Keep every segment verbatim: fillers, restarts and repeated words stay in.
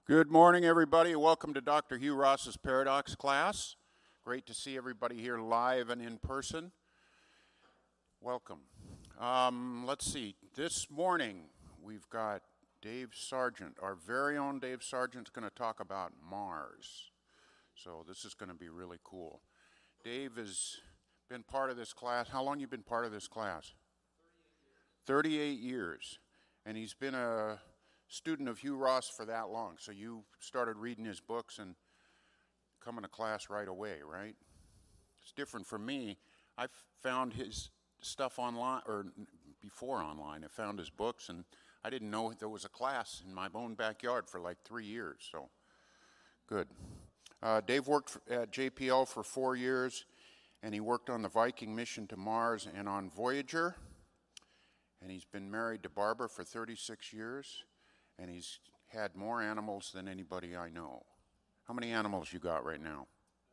Good morning, everybody. Welcome to Doctor Hugh Ross's Paradox class. Great to see everybody here live and in person. Welcome. Um, let's see. This morning, we've got Dave Sargent. Our very own Dave Sargent's going to talk about Mars. So this is going to be really cool. Dave has been part of this class. How long have you been part of this class? thirty-eight years. thirty-eight years. And he's been a student of Hugh Ross for that long, so you started reading his books and coming to class right away, right? It's different from me. I found his stuff online, or before online. I found his books, and I didn't know there was a class in my own backyard for like three years, so good. Uh, Dave worked for, at J P L for four years, and he worked on the Viking mission to Mars and on Voyager, and he's been married to Barbara for thirty-six years. And he's had more animals than anybody I know. How many animals you got right now?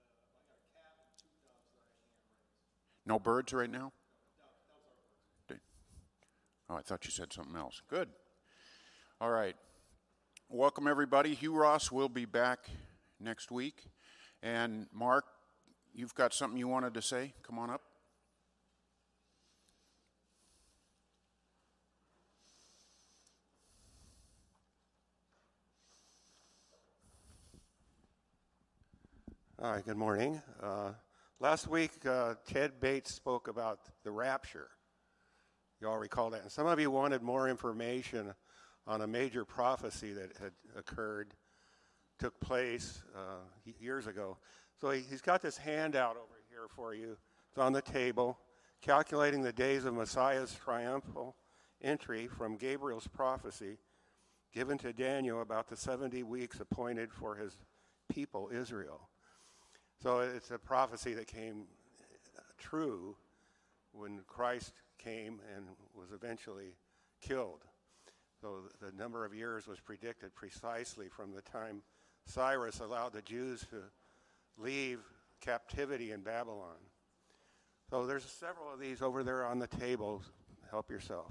No birds right now? Oh, I thought you said something else. Good. All right. Welcome, everybody. Hugh Ross will be back next week. And Mark, you've got something you wanted to say? Come on up. Hi, good morning. Uh, last week, uh, Ted Bates spoke about the rapture. You all recall that. And some of you wanted more information on a major prophecy that had occurred, took place uh, years ago. So he, he's got this handout over here for you. It's on the table, calculating the days of Messiah's triumphal entry from Gabriel's prophecy given to Daniel about the seventy weeks appointed for his people, Israel. So it's a prophecy that came true when Christ came and was eventually killed. So the number of years was predicted precisely from the time Cyrus allowed the Jews to leave captivity in Babylon. So there's several of these over there on the table. Help yourself.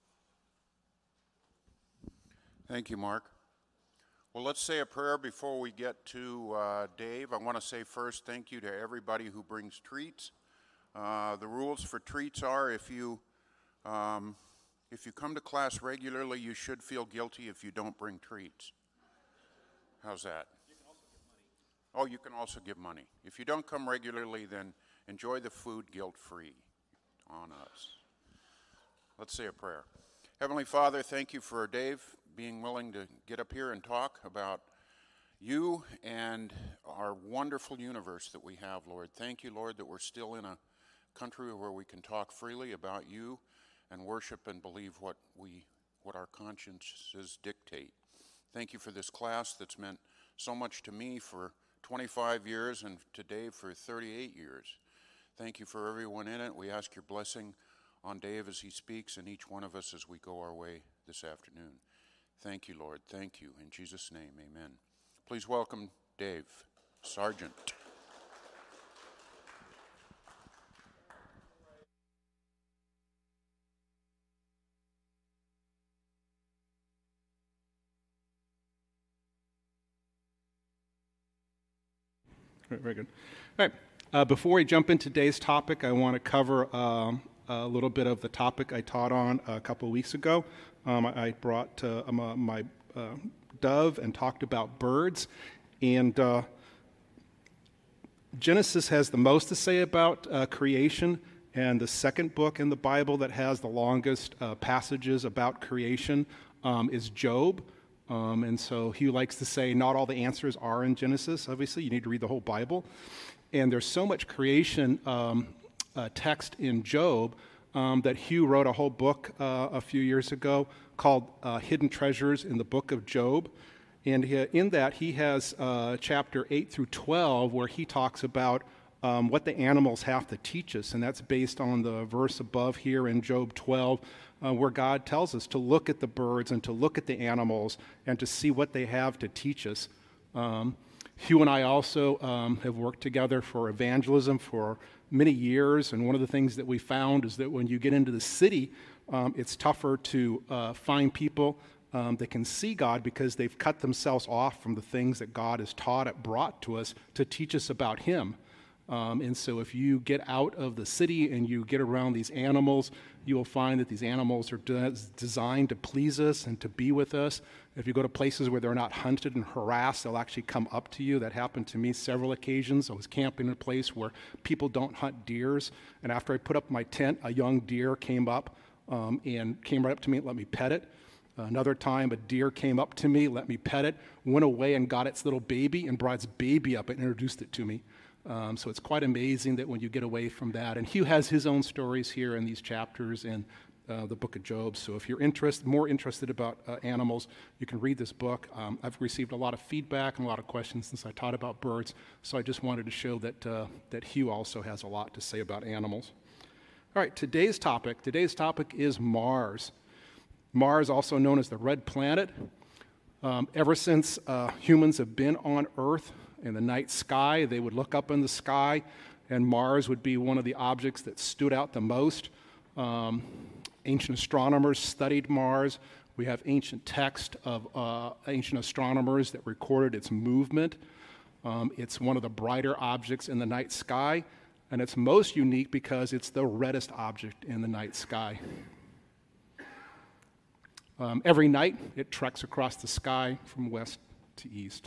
Thank you, Mark. Well, let's say a prayer before we get to uh, Dave. I want to say first thank you to everybody who brings treats. Uh, the rules for treats are if you um, if you come to class regularly, you should feel guilty if you don't bring treats. How's that? You can also give money. Oh, you can also give money. If you don't come regularly, then enjoy the food guilt-free on us. Let's say a prayer. Heavenly Father, thank you for Dave being willing to get up here and talk about you and our wonderful universe that we have, Lord. Thank you, Lord, that we're still in a country where we can talk freely about you and worship and believe what we, what our consciences dictate. Thank you for this class that's meant so much to me for twenty-five years and to Dave for thirty-eight years. Thank you for everyone in it. We ask your blessing on Dave as he speaks and each one of us as we go our way this afternoon. Thank you, Lord. Thank you. In Jesus' name, amen. Please welcome Dave Sargent. Very good. All right. Uh, before we jump into today's topic, I want to cover um, a little bit of the topic I taught on a couple of weeks ago. Um, I brought uh, my uh, dove and talked about birds. And uh, Genesis has the most to say about uh, creation, and the second book in the Bible that has the longest uh, passages about creation um, is Job. Um, and so Hugh likes to say not all the answers are in Genesis. Obviously, you need to read the whole Bible. And there's so much creation um, uh, text in Job Um, that Hugh wrote a whole book uh, a few years ago called uh, Hidden Treasures in the Book of Job. And he, in that, he has uh, chapter eight through twelve where he talks about um, what the animals have to teach us. And that's based on the verse above here in Job twelve, uh, where God tells us to look at the birds and to look at the animals and to see what they have to teach us. Um, Hugh and I also um, have worked together for evangelism for many years, and one of the things that we found is that when you get into the city, um, it's tougher to uh, find people um, that can see God because they've cut themselves off from the things that God has taught, brought to us to teach us about Him. Um, and so if you get out of the city and you get around these animals, you will find that these animals are de- designed to please us and to be with us. If you go to places where they're not hunted and harassed, they'll actually come up to you. That happened to me several occasions. I was camping in a place where people don't hunt deers, and after I put up my tent, a young deer came up um, and came right up to me and let me pet it. Another time, a deer came up to me, let me pet it, went away and got its little baby and brought its baby up and introduced it to me. Um, so it's quite amazing that when you get away from that. And Hugh has his own stories here in these chapters in uh, the book of Job. So if you're interest, more interested about uh, animals, you can read this book. Um, I've received a lot of feedback and a lot of questions since I taught about birds. So I just wanted to show that, uh, that Hugh also has a lot to say about animals. All right, today's topic. Today's topic is Mars. Mars, also known as the red planet. Um, ever since uh, humans have been on Earth, in the night sky, they would look up in the sky, and Mars would be one of the objects that stood out the most. Um, ancient astronomers studied Mars. We have ancient text of uh, ancient astronomers that recorded its movement. Um, it's one of the brighter objects in the night sky, and it's most unique because it's the reddest object in the night sky. Um, every night, it treks across the sky from west to east.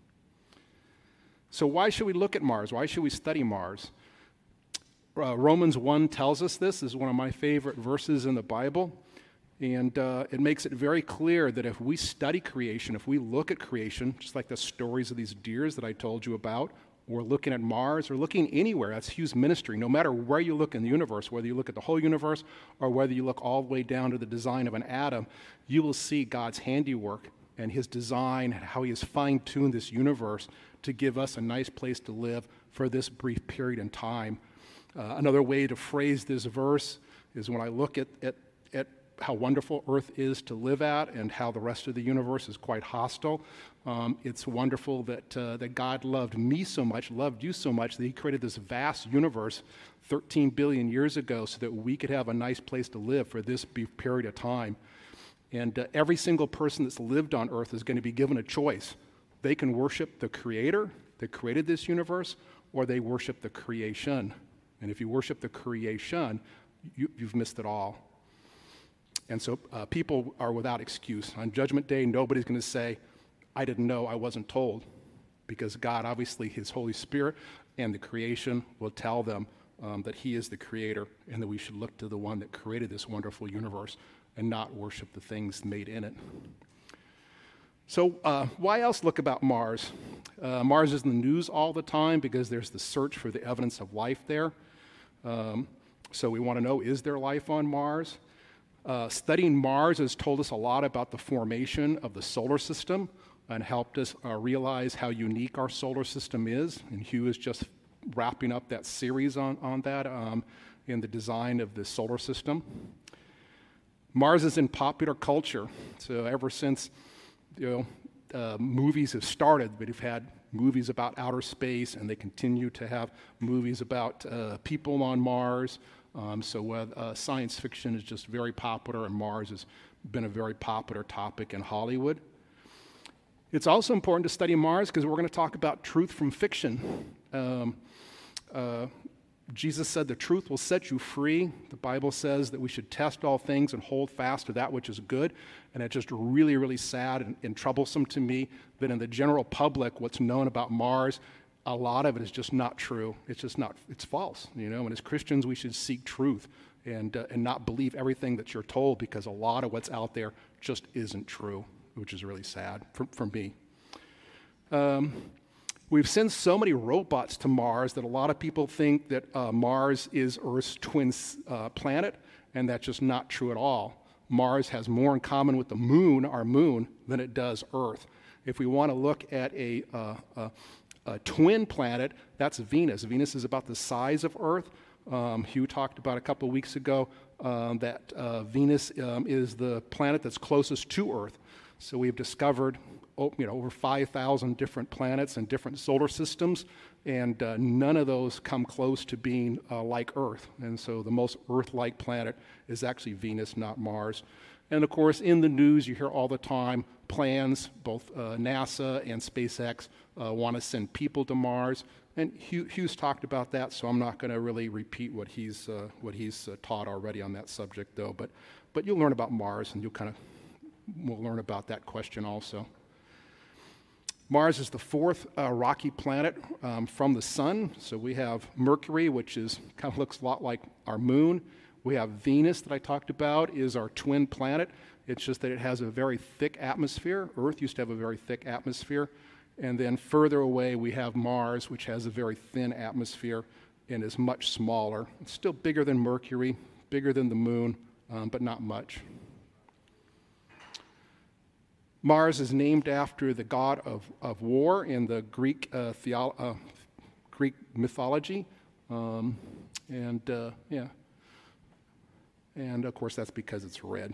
So why should we look at Mars? Why should we study Mars? Uh, Romans one tells us this. This is one of my favorite verses in the Bible. And uh, it makes it very clear that if we study creation, if we look at creation, just like the stories of these deers that I told you about, or looking at Mars, or looking anywhere, that's Hugh's ministry. No matter where you look in the universe, whether you look at the whole universe, or whether you look all the way down to the design of an atom, you will see God's handiwork and His design, and how He has fine-tuned this universe to give us a nice place to live for this brief period in time. Uh, another way to phrase this verse is when I look at, at, at how wonderful Earth is to live at and how the rest of the universe is quite hostile. Um, it's wonderful that, uh, that God loved me so much, loved you so much, that He created this vast universe thirteen billion years ago so that we could have a nice place to live for this brief period of time. And uh, every single person that's lived on Earth is going to be given a choice. They can worship the Creator that created this universe, or they worship the creation. And if you worship the creation, you, you've missed it all. And so uh, people are without excuse. On Judgment Day, nobody's going to say, I didn't know, I wasn't told. Because God, obviously, His Holy Spirit and the creation will tell them um, that He is the Creator and that we should look to the one that created this wonderful universe and not worship the things made in it. So uh, why else look about Mars? Uh, Mars is in the news all the time because there's the search for the evidence of life there. Um, so we want to know, is there life on Mars? Uh, studying Mars has told us a lot about the formation of the solar system and helped us uh, realize how unique our solar system is. And Hugh is just wrapping up that series on, on that um, in the design of the solar system. Mars is in popular culture. So ever since you know, uh, movies have started, but we've had movies about outer space, and they continue to have movies about uh, people on Mars. Um, so uh, uh, science fiction is just very popular, and Mars has been a very popular topic in Hollywood. It's also important to study Mars because we're going to talk about truth from fiction. Um, uh, Jesus said the truth will set you free. The Bible says that we should test all things and hold fast to that which is good. And it's just really, really sad and, and troublesome to me that in the general public, what's known about Mars, a lot of it is just not true. It's just not, it's false, you know. And as Christians, we should seek truth and, uh, and not believe everything that you're told, because a lot of what's out there just isn't true, which is really sad for, for me. Um, We've sent so many robots to Mars that a lot of people think that uh, Mars is Earth's twin uh, planet, and that's just not true at all. Mars has more in common with the moon, our moon, than it does Earth. If we want to look at a, uh, a, a twin planet, that's Venus. Venus is about the size of Earth. Um, Hugh talked about a couple of weeks ago um, that uh, Venus um, is the planet that's closest to Earth. So we've discovered you know, over five thousand different planets and different solar systems, and uh, none of those come close to being uh, like Earth. And so the most Earth-like planet is actually Venus, not Mars. And of course, in the news, you hear all the time plans, both uh, NASA and SpaceX uh, want to send people to Mars. And Hugh, Hugh's talked about that, so I'm not going to really repeat what he's, uh, what he's uh, taught already on that subject, though. But, but you'll learn about Mars, and you'll kind of, we'll learn about that question also. Mars is the fourth uh, rocky planet um, from the sun. So we have Mercury, which is kind of looks a lot like our moon. We have Venus that I talked about, is our twin planet. It's just that it has a very thick atmosphere. Earth used to have a very thick atmosphere. And then further away, we have Mars, which has a very thin atmosphere and is much smaller. It's still bigger than Mercury, bigger than the moon, um, but not much. Mars is named after the god of, of war in the Greek, uh, theolo- uh, Greek mythology. Um, and, uh, yeah. And, of course, that's because it's red.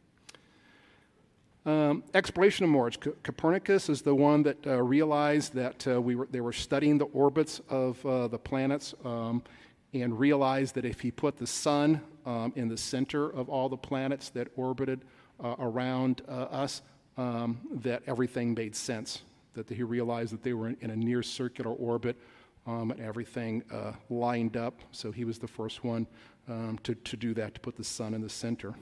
Um, exploration of Mars. C- Copernicus is the one that uh, realized that uh, we were, they were studying the orbits of uh, the planets um, and realized that if he put the sun um, in the center of all the planets that orbited uh, around uh, us, um, that everything made sense. That he realized that they were in, in a near circular orbit um, and everything uh, lined up. So he was the first one um, to, to do that, to put the sun in the center.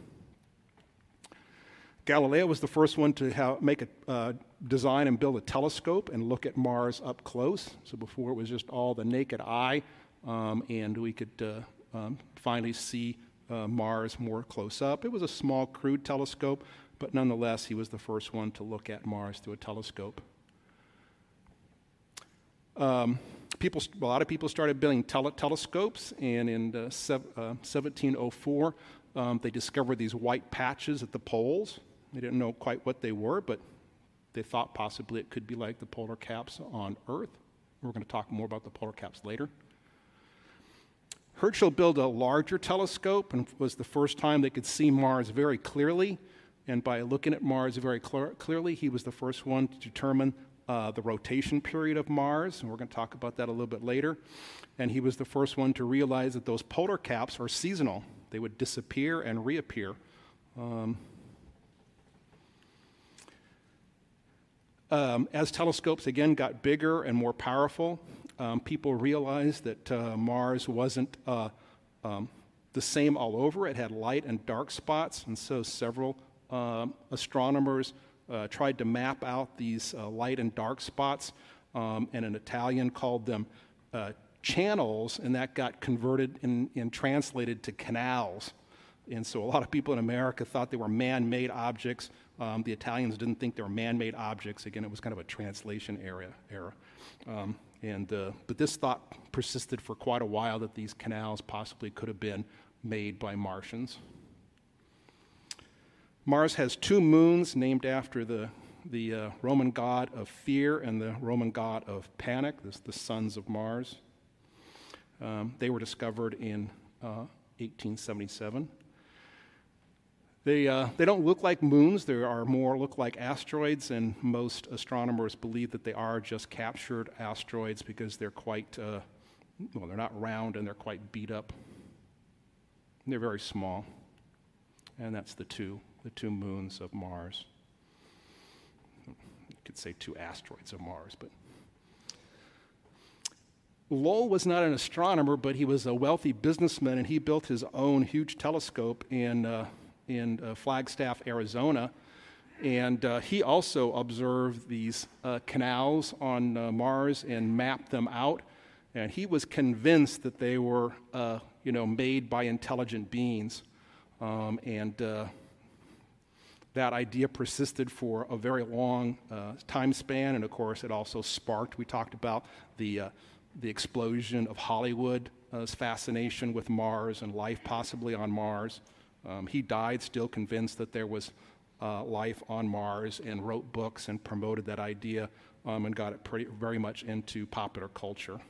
Galileo was the first one to have, make a uh, design and build a telescope and look at Mars up close. So before it was just all the naked eye, um, and we could uh, um, finally see uh, Mars more close up. It was a small, crude telescope, but nonetheless, he was the first one to look at Mars through a telescope. Um, people, a lot of people started building tele- telescopes, and in uh, sev- uh, seventeen oh four, um, they discovered these white patches at the poles. They didn't know quite what they were, but they thought possibly it could be like the polar caps on Earth. We're going to talk more about the polar caps later. Herschel built a larger telescope, and it was the first time they could see Mars very clearly. And by looking at Mars very cl- clearly, he was the first one to determine uh, the rotation period of Mars, and we're going to talk about that a little bit later. And he was the first one to realize that those polar caps are seasonal. They would disappear and reappear. Um, Um, as telescopes, again, got bigger and more powerful, um, people realized that uh, Mars wasn't uh, um, the same all over. It had light and dark spots, and so several um, astronomers uh, tried to map out these uh, light and dark spots, um, and an Italian called them uh, channels, and that got converted and, and translated to canals. And so a lot of people in America thought they were man-made objects. Um, the Italians didn't think they were man-made objects. Again, it was kind of a translation era. era. Um, and, uh, but this thought persisted for quite a while that these canals possibly could have been made by Martians. Mars has two moons named after the, the uh, Roman god of fear and the Roman god of panic, this, the sons of Mars. Um, they were discovered in uh, eighteen seventy-seven. They, uh, they don't look like moons. They are more look like asteroids, and most astronomers believe that they are just captured asteroids because they're quite, uh, well, they're not round and they're quite beat up. And they're very small. And that's the two, the two moons of Mars. You could say two asteroids of Mars, but Lowell was not an astronomer, but he was a wealthy businessman, and he built his own huge telescope in uh, in uh, Flagstaff, Arizona, and uh, he also observed these uh, canals on uh, Mars and mapped them out, and he was convinced that they were, uh, you know, made by intelligent beings, um, and uh, that idea persisted for a very long uh, time span, and of course it also sparked, we talked about the, uh, the explosion of Hollywood's fascination with Mars and life possibly on Mars. Um, he died still convinced that there was uh, life on Mars, and wrote books and promoted that idea um, and got it pretty, very much into popular culture.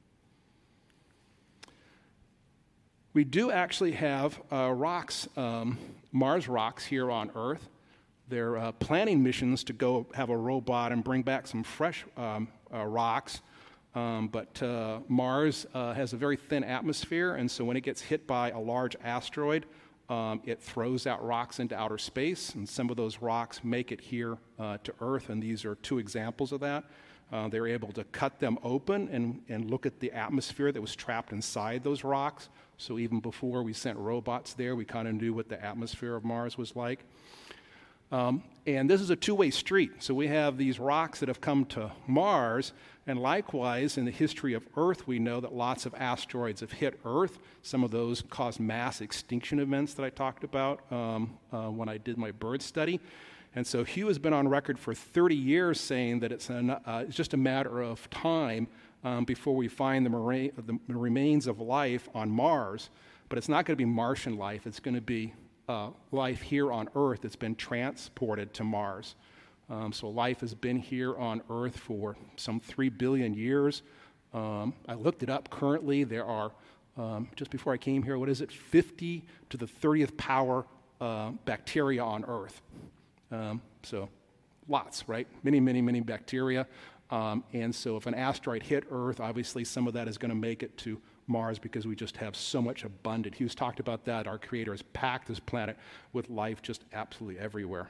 We do actually have uh, rocks, um, Mars rocks here on Earth. They're uh, planning missions to go have a robot and bring back some fresh um, uh, rocks. Um, but uh, Mars uh, has a very thin atmosphere, and so when it gets hit by a large asteroid, um, it throws out rocks into outer space, and some of those rocks make it here uh, to Earth, and these are two examples of that. Uh, they were able to cut them open and, and look at the atmosphere that was trapped inside those rocks. So even before we sent robots there, we kind of knew what the atmosphere of Mars was like. Um, and this is a two-way street. So we have these rocks that have come to Mars, and likewise, in the history of Earth, we know that lots of asteroids have hit Earth. Some of those caused mass extinction events that I talked about um, uh, when I did my bird study. And so Hugh has been on record for thirty years saying that it's, an, uh, it's just a matter of time um, before we find the, mora- the remains of life on Mars. But it's not going to be Martian life. It's going to be uh, life here on Earth that's been transported to Mars. Um, so life has been here on Earth for some three billion years. Um, I looked it up. Currently, there are, um, just before I came here, what is it, fifty to the thirtieth power uh, bacteria on Earth. Um, so lots, right? Many, many, many bacteria. Um, and so if an asteroid hit Earth, obviously some of that is going to make it to Mars because we just have so much abundant. Hugh's talked about that. Our Creator has packed this planet with life just absolutely everywhere.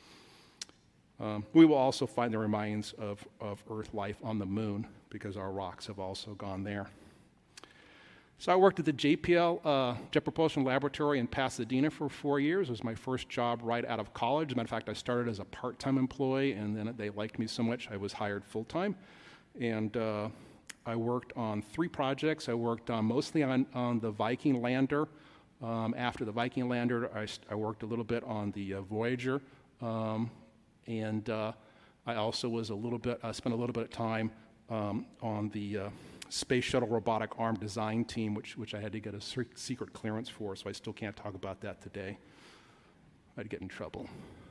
Um, we will also find the remains of, of Earth life on the moon because our rocks have also gone there. So I worked at the J P L, uh, Jet Propulsion Laboratory in Pasadena for four years. It was my first job right out of college. As a matter of fact, I started as a part-time employee, and then they liked me so much I was hired full-time. And uh, I worked on three projects. I worked on mostly on, on the Viking lander. Um, after the Viking lander, I, I worked a little bit on the uh, Voyager. Um, and uh, I also was a little bit, I spent a little bit of time um, on the uh, Space Shuttle Robotic Arm Design Team, which, which I had to get a secret clearance for, so I still can't talk about that today. I'd get in trouble.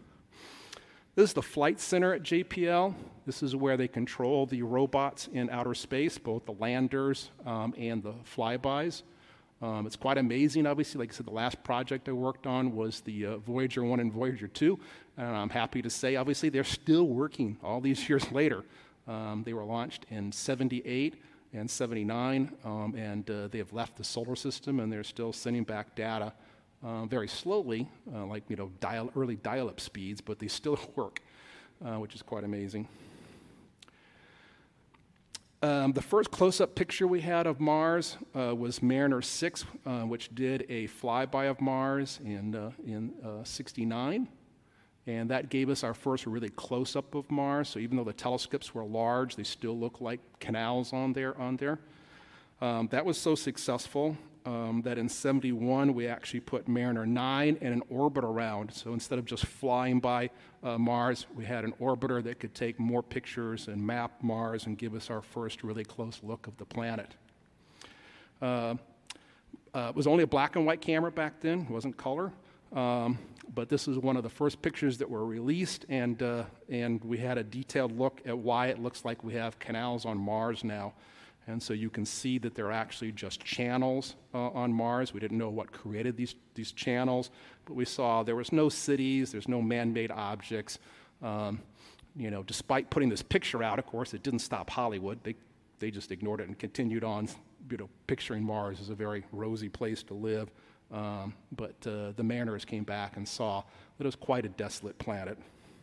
This is the Flight Center at J P L. This is where they control the robots in outer space, both the landers um, and the flybys. Um, it's quite amazing, obviously. Like I said, the last project I worked on was the uh, Voyager one and Voyager two, and I'm happy to say, obviously, they're still working all these years later. Um, they were launched in seventy-eight and seventy-nine, um, and uh, they have left the solar system, and they're still sending back data uh, very slowly, uh, like you know dial, early dial-up speeds, but they still work, uh, which is quite amazing. Um, the first close-up picture we had of Mars uh, was Mariner six, uh, which did a flyby of Mars in uh, in uh, sixty-nine. And that gave us our first really close-up of Mars. So even though the telescopes were large, they still look like canals on there. On there. Um, that was so successful um, that in seventy-one, we actually put Mariner nine in an orbit around. So instead of just flying by uh, Mars, we had an orbiter that could take more pictures and map Mars and give us our first really close look of the planet. Uh, uh, it was only a black and white camera back then. It wasn't color. Um, but this is one of the first pictures that were released, and, uh, and we had a detailed look at why it looks like we have canals on Mars now. And so you can see that they're actually just channels uh, on Mars. We didn't know what created these, these channels, but we saw there was no cities, there's no man-made objects. Um, you know, despite putting this picture out, of course, it didn't stop Hollywood. They, they just ignored it and continued on, you know, picturing Mars as a very rosy place to live. Um, but uh, the mariners came back and saw that it was quite a desolate planet.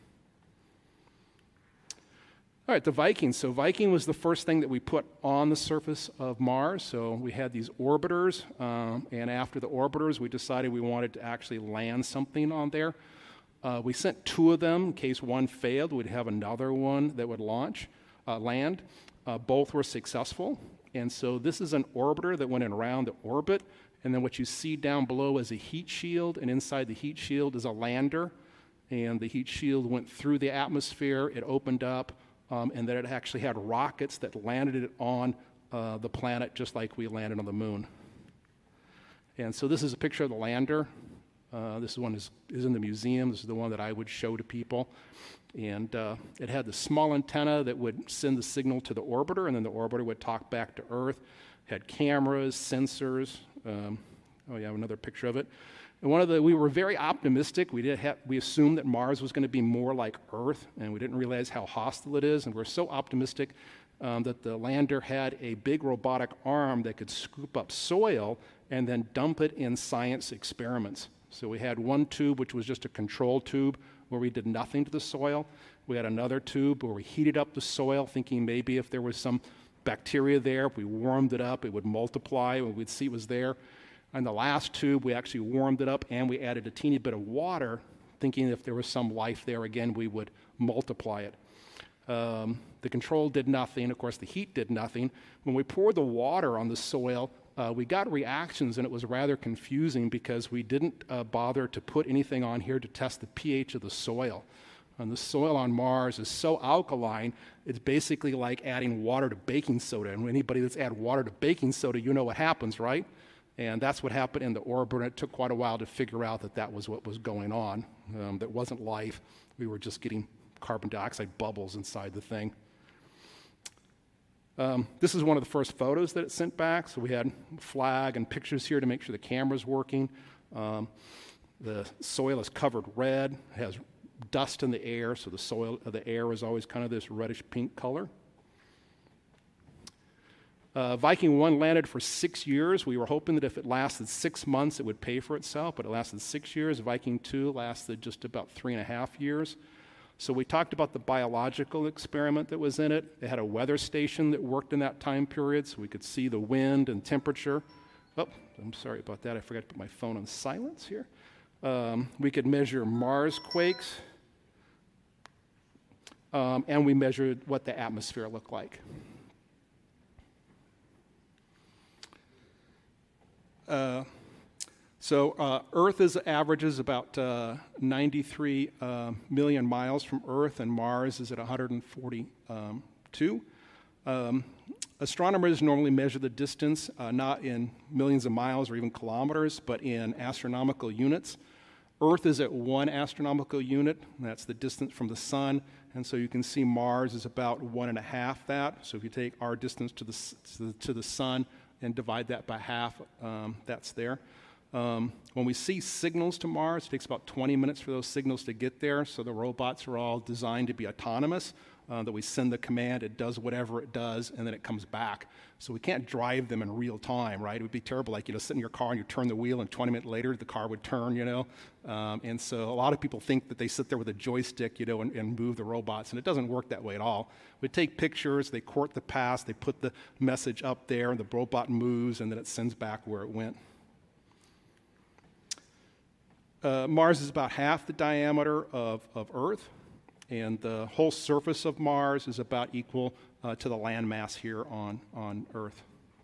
All right, the Viking. So Viking was the first thing that we put on the surface of Mars. So we had these orbiters, um, and after the orbiters, we decided we wanted to actually land something on there. Uh, we sent two of them in case one failed. We'd have another one that would launch, uh, land. Uh, both were successful, and so this is an orbiter that went around the orbit. And then what you see down below is a heat shield, and inside the heat shield is a lander. And the heat shield went through the atmosphere, it opened up, um, and then it actually had rockets that landed it on uh, the planet just like we landed on the moon. And so this is a picture of the lander. Uh, this one is, is in the museum. This is the one that I would show to people. And uh, it had the small antenna that would send the signal to the orbiter, and then the orbiter would talk back to Earth. It had cameras, sensors. Um, oh yeah, another picture of it. And one of the, we were very optimistic. We did have, we assumed that Mars was going to be more like Earth, and we didn't realize how hostile it is. And we're so optimistic um, that the lander had a big robotic arm that could scoop up soil and then dump it in science experiments. So we had one tube, which was just a control tube, where we did nothing to the soil. We had another tube where we heated up the soil, thinking maybe if there was some bacteria there, if we warmed it up, it would multiply, and we'd see it was there. And the last tube, we actually warmed it up, and we added a teeny bit of water, thinking if there was some life there, again, we would multiply it. Um, the control did nothing. Of course, the heat did nothing. When we poured the water on the soil, uh, we got reactions, and it was rather confusing because we didn't uh, bother to put anything on here to test the pH of the soil. And the soil on Mars is so alkaline, it's basically like adding water to baking soda. And anybody that's added water to baking soda, you know what happens, right? And that's what happened in the orbiter, and it took quite a while to figure out that that was what was going on. Um, that wasn't life. We were just getting carbon dioxide bubbles inside the thing. Um, this is one of the first photos that it sent back. So we had flag and pictures here to make sure the camera's working. Um, the soil is covered red, has dust in the air, so the soil, uh, the air is always kind of this reddish pink color. Uh, Viking one landed for six years. We were hoping that if it lasted six months, it would pay for itself, but it lasted six years. Viking two lasted just about three and a half years. So we talked about the biological experiment that was in it. It had a weather station that worked in that time period, so we could see the wind and temperature. Oh, I'm sorry about that. I forgot to put my phone on silence here. Um, we could measure Mars quakes, um, and we measured what the atmosphere looked like. Uh, so uh, Earth is averages about uh, ninety-three uh, million miles from Earth, and Mars is at one hundred forty-two. Um, astronomers normally measure the distance uh, not in millions of miles or even kilometers, but in astronomical units. Earth is at one astronomical unit, and that's the distance from the sun, and so you can see Mars is about one and a half that. So if you take our distance to the, to the, to the sun and divide that by half, um, that's there. Um, when we see signals to Mars, it takes about twenty minutes for those signals to get there, so the robots are all designed to be autonomous, uh, that we send the command, it does whatever it does, and then it comes back. So we can't drive them in real time, right? It would be terrible, like, you know, sit in your car and you turn the wheel, and twenty minutes later, the car would turn, you know? Um, and so a lot of people think that they sit there with a joystick, you know, and, and move the robots, and it doesn't work that way at all. We take pictures, they court the past, they put the message up there, and the robot moves, and then it sends back where it went. Uh, Mars is about half the diameter of, of Earth, and the whole surface of Mars is about equal uh, to the land mass here on, on Earth.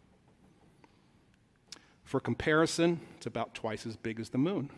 For comparison, it's about twice as big as the moon.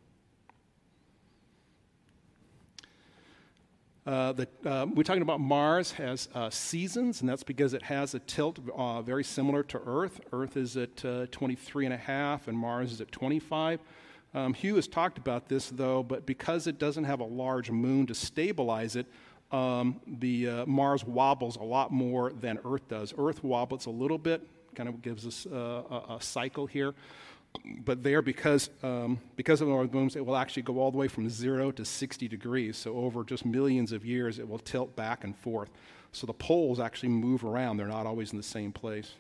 Uh, the, uh, we're talking about Mars has uh, seasons, and that's because it has a tilt uh, very similar to Earth. Earth is at uh, twenty-three and a half, and Mars is at twenty-five. Um, Hugh has talked about this, though, but because it doesn't have a large moon to stabilize it, um, the uh, Mars wobbles a lot more than Earth does. Earth wobbles a little bit, kind of gives us uh, a, a cycle here. But there, because, um, because of the moons, it will actually go all the way from zero to sixty degrees. So over just millions of years, it will tilt back and forth. So the poles actually move around. They're not always in the same place.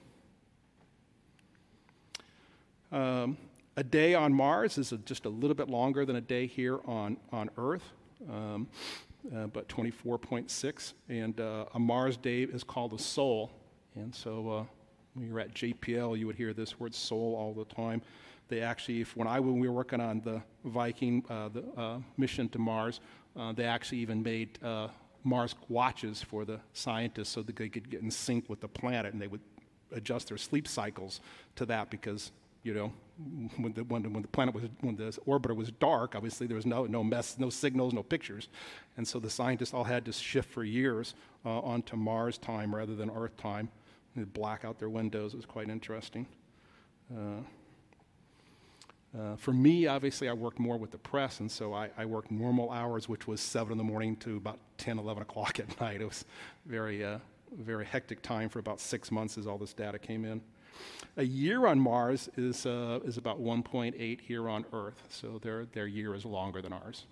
Um, A day on Mars is a, just a little bit longer than a day here on, on Earth, um, uh, but twenty-four point six. And uh, a Mars day is called a sol. And so uh, when you're at J P L, you would hear this word sol all the time. They actually, if, when I when we were working on the Viking uh, the, uh, mission to Mars, uh, they actually even made uh, Mars watches for the scientists so that they could get in sync with the planet, and they would adjust their sleep cycles to that because, you know, when the, when, when the planet was, when the orbiter was dark, obviously there was no, no mess, no signals, no pictures. And so the scientists all had to shift for years uh, onto Mars time rather than Earth time. They'd black out their windows. It was quite interesting. Uh, uh, for me, obviously, I worked more with the press, and so I, I worked normal hours, which was seven in the morning to about ten, eleven o'clock at night. It was very, uh, very hectic time for about six months as all this data came in. A year on Mars is, uh, is about one point eight here on Earth, so their, their year is longer than ours.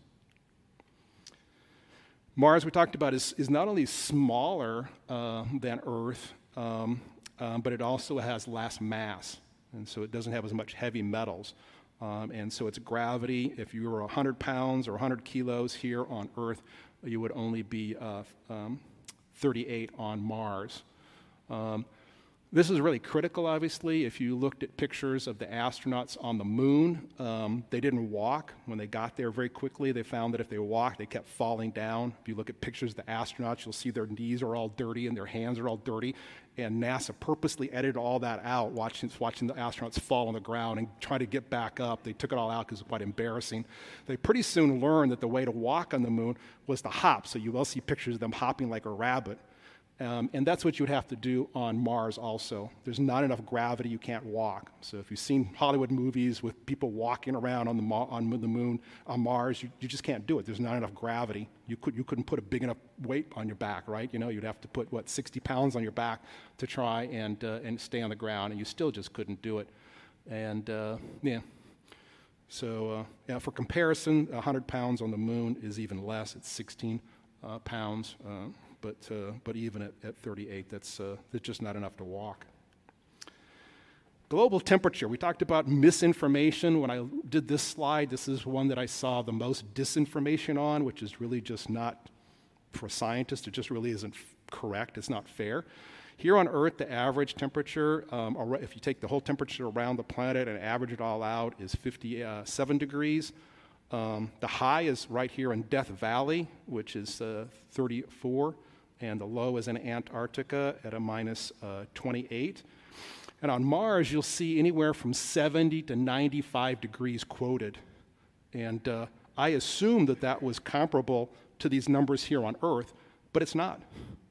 Mars, we talked about, is, is not only smaller uh, than Earth, um, um, but it also has less mass, and so it doesn't have as much heavy metals. Um, and so it's gravity. If you were one hundred pounds or one hundred kilos here on Earth, you would only be uh, um, thirty-eight on Mars. Um, This is really critical, obviously. If you looked at pictures of the astronauts on the moon, um, they didn't walk. When they got there very quickly, they found that if they walked, they kept falling down. If you look at pictures of the astronauts, you'll see their knees are all dirty and their hands are all dirty. And NASA purposely edited all that out, watching, watching the astronauts fall on the ground and try to get back up. They took it all out because it's quite embarrassing. They pretty soon learned that the way to walk on the moon was to hop. So you will see pictures of them hopping like a rabbit. Um, and that's what you would have to do on Mars also. There's not enough gravity, you can't walk. So if you've seen Hollywood movies with people walking around on the, mo- on the moon, on Mars, you, you just can't do it. There's not enough gravity. You, could, you couldn't put a big enough weight on your back, right? You know, you'd have to put, what, sixty pounds on your back to try and, uh, and stay on the ground, and you still just couldn't do it. And, uh, yeah. So, uh, yeah, for comparison, one hundred pounds on the moon is even less. It's sixteen uh, pounds. Uh, But, uh, but even at, at thirty-eight, that's, uh, that's just not enough to walk. Global temperature. We talked about misinformation. When I did this slide, this is one that I saw the most disinformation on, which is really just not, for scientists, it just really isn't f- correct. It's not fair. Here on Earth, the average temperature, um, if you take the whole temperature around the planet and average it all out, is fifty-seven degrees. Um, the high is right here in Death Valley, which is uh, thirty-four. And the low is in Antarctica at a minus uh, twenty-eight. And on Mars, you'll see anywhere from seventy to ninety-five degrees quoted. And uh, I assumed that that was comparable to these numbers here on Earth, but it's not.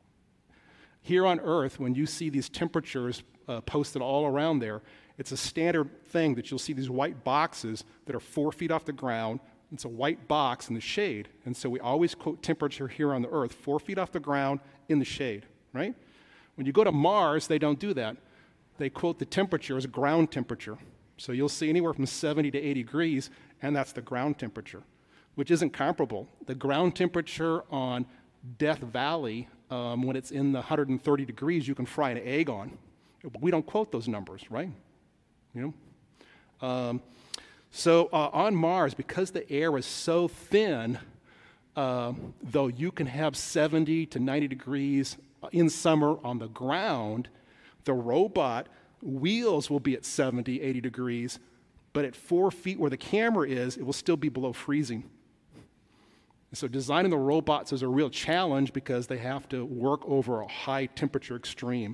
Here on Earth, when you see these temperatures uh, posted all around there, it's a standard thing that you'll see these white boxes that are four feet off the ground. It's a white box in the shade. And so we always quote temperature here on the Earth, four feet off the ground in the shade, right? When you go to Mars, they don't do that. They quote the temperature as ground temperature. So you'll see anywhere from seventy to eighty degrees, and that's the ground temperature, which isn't comparable. The ground temperature on Death Valley, um, when it's in the one hundred thirty degrees, you can fry an egg on. But we don't quote those numbers, right? You know? Um, So uh, on Mars, because the air is so thin, uh, though you can have seventy to ninety degrees in summer on the ground, the robot wheels will be at seventy, eighty degrees, but at four feet where the camera is, it will still be below freezing. So designing the robots is a real challenge because they have to work over a high temperature extreme.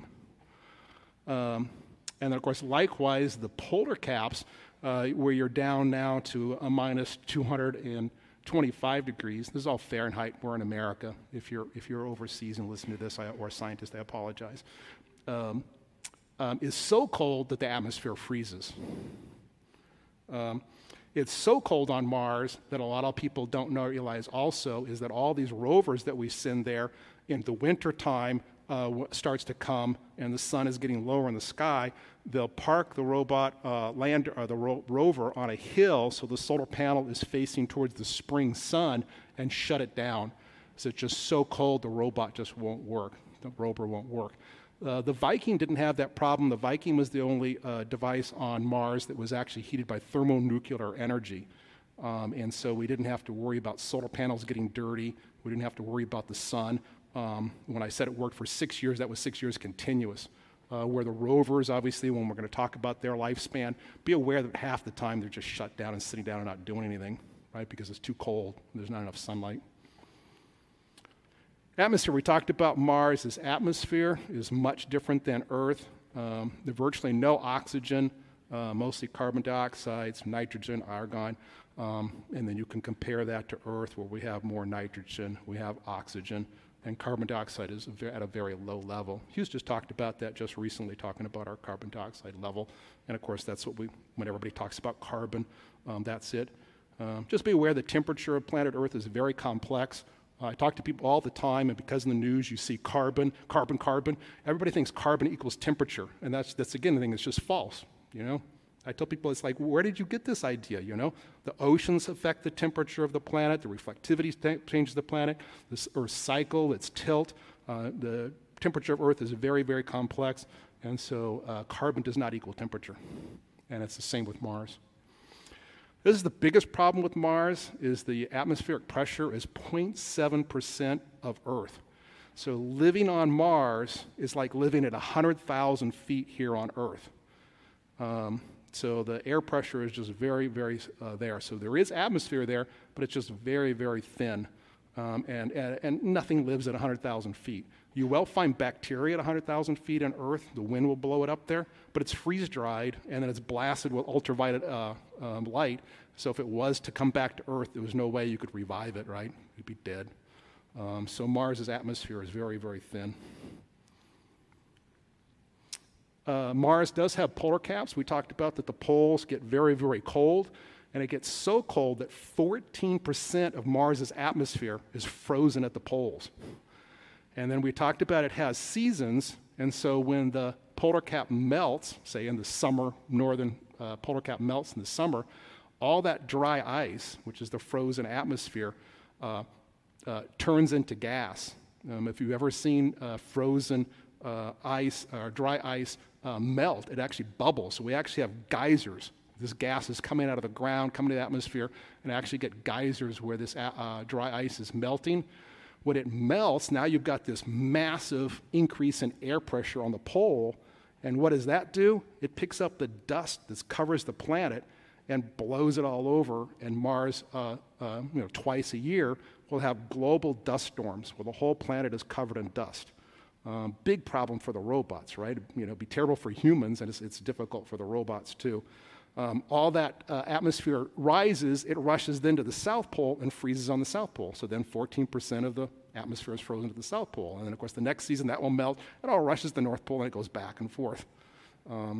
Um, and then, of course, likewise, the polar caps, Uh, where you're down now to a minus two hundred twenty-five degrees. This is all Fahrenheit. We're in America. If you're if you're overseas and listening to this, I, or a scientist, I apologize. Um, um, is so cold that the atmosphere freezes. Um, it's so cold on Mars that a lot of people don't know, realize also is that all these rovers that we send there in the wintertime uh, starts to come and the sun is getting lower in the sky, they'll park the robot uh, lander or the ro- rover on a hill so the solar panel is facing towards the spring sun and shut it down. So it's just so cold the robot just won't work. The rover won't work. Uh, the Viking didn't have that problem. The Viking was the only uh, device on Mars that was actually heated by thermonuclear energy. Um, and so we didn't have to worry about solar panels getting dirty. We didn't have to worry about the sun. Um, when I said it worked for six years, that was six years continuous. Uh, where the rovers, obviously, when we're going to talk about their lifespan, be aware that half the time they're just shut down and sitting down and not doing anything, right? Because it's too cold. There's not enough sunlight. Atmosphere, we talked about Mars. This atmosphere is much different than Earth. Um, there's virtually no oxygen, uh, mostly carbon dioxide, nitrogen, argon. Um, and then you can compare that to Earth, where we have more nitrogen, we have oxygen, and carbon dioxide is at a very low level. Hughes just talked about that just recently, talking about our carbon dioxide level. And of course, that's what we, when everybody talks about carbon, um, that's it. Um, just be aware the temperature of planet Earth is very complex. Uh, I talk to people all the time, and because in the news you see carbon, carbon, carbon, everybody thinks carbon equals temperature. And that's, that's again, the thing that's just false, you know? I tell people, it's like, where did you get this idea, you know? The oceans affect the temperature of the planet, the reflectivity t- changes the planet, this Earth cycle, its tilt. Uh, the temperature of Earth is very, very complex, and so uh, carbon does not equal temperature. And it's the same with Mars. This is the biggest problem with Mars, is the atmospheric pressure is zero point seven percent of Earth. So living on Mars is like living at one hundred thousand feet here on Earth. Um, so the air pressure is just very, very uh, there. So there is atmosphere there, but it's just very, very thin. Um, and, and, and nothing lives at one hundred thousand feet. You will find bacteria at one hundred thousand feet on Earth. The wind will blow it up there, but it's freeze-dried, and then it's blasted with ultraviolet uh, um, light. So if it was to come back to Earth, there was no way you could revive it, right? It'd be dead. Um, so Mars's atmosphere is very, very thin. Uh, Mars does have polar caps. We talked about that the poles get very, very cold, and it gets so cold that fourteen percent of Mars's atmosphere is frozen at the poles. And then we talked about it has seasons, and so when the polar cap melts, say in the summer, northern uh, polar cap melts in the summer, all that dry ice, which is the frozen atmosphere, uh, uh, turns into gas. Um, if you've ever seen uh, frozen uh, ice or dry ice uh, melt, it actually bubbles. So we actually have geysers. This gas is coming out of the ground, coming to the atmosphere, and actually get geysers where this uh, dry ice is melting. When it melts, now you've got this massive increase in air pressure on the pole, and what does that do? It picks up the dust that covers the planet and blows it all over, and Mars, uh, uh, you know, twice a year, will have global dust storms where the whole planet is covered in dust. Um, big problem for the robots, right? You know, it'd be terrible for humans, and it's, it's difficult for the robots too. Um, all that uh, atmosphere rises, it rushes then to the South Pole and freezes on the South Pole. So then fourteen percent of the atmosphere is frozen to the South Pole. And then, of course, the next season that will melt. It all rushes to the North Pole, and it goes back and forth. Um,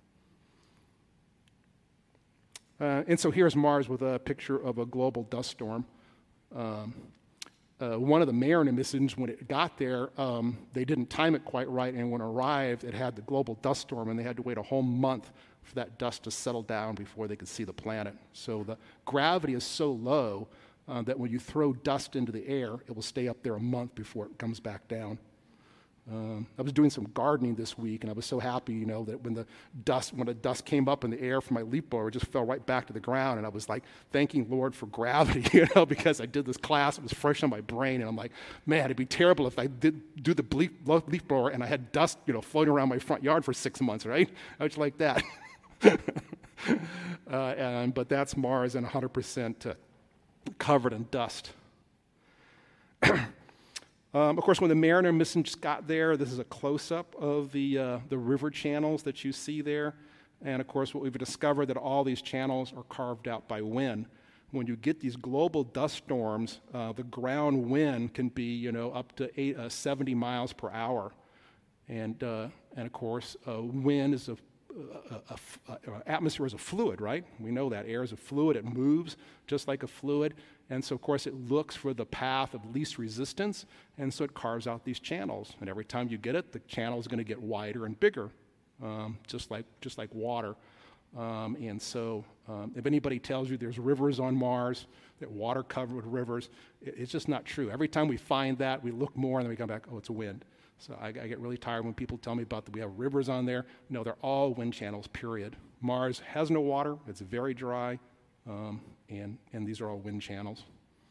uh, and so here's Mars with a picture of a global dust storm. Um, uh, one of the Mariner missions, when it got there, um, they didn't time it quite right, and when it arrived, it had the global dust storm, and they had to wait a whole month for that dust to settle down before they could see the planet. So the gravity is so low uh, that when you throw dust into the air, it will stay up there a month before it comes back down. Um, I was doing some gardening this week, and I was so happy, you know, that when the dust, when the dust came up in the air from my leaf blower, it just fell right back to the ground, and I was like thanking Lord for gravity, you know, because I did this class, it was fresh on my brain, and I'm like, man, it'd be terrible if I did do the leaf, leaf blower and I had dust, you know, floating around my front yard for six months, right? I was like that. uh, and, but that's Mars and one hundred percent uh, covered in dust. um, of course, when the Mariner mission just got there, this is a close-up of the, uh, the river channels that you see there. And of course, what we've discovered that all these channels are carved out by wind. When you get these global dust storms, uh, the ground wind can be, you know, up to eight, uh, seventy miles per hour. And, uh, and of course, uh, wind is a A, a, a, atmosphere is a fluid, right? We know that air is a fluid. It moves just like a fluid. And so, of course, it looks for the path of least resistance, and so it carves out these channels. And every time you get it, the channel is going to get wider and bigger, um, just like just like water. Um, and so um, if anybody tells you there's rivers on Mars, that water covered with rivers, it, it's just not true. Every time we find that, we look more, and then we come back, oh, it's a wind. So I, I get really tired when people tell me about that we have rivers on there. No, they're all wind channels, period. Mars has no water. It's very dry, um, and, and these are all wind channels.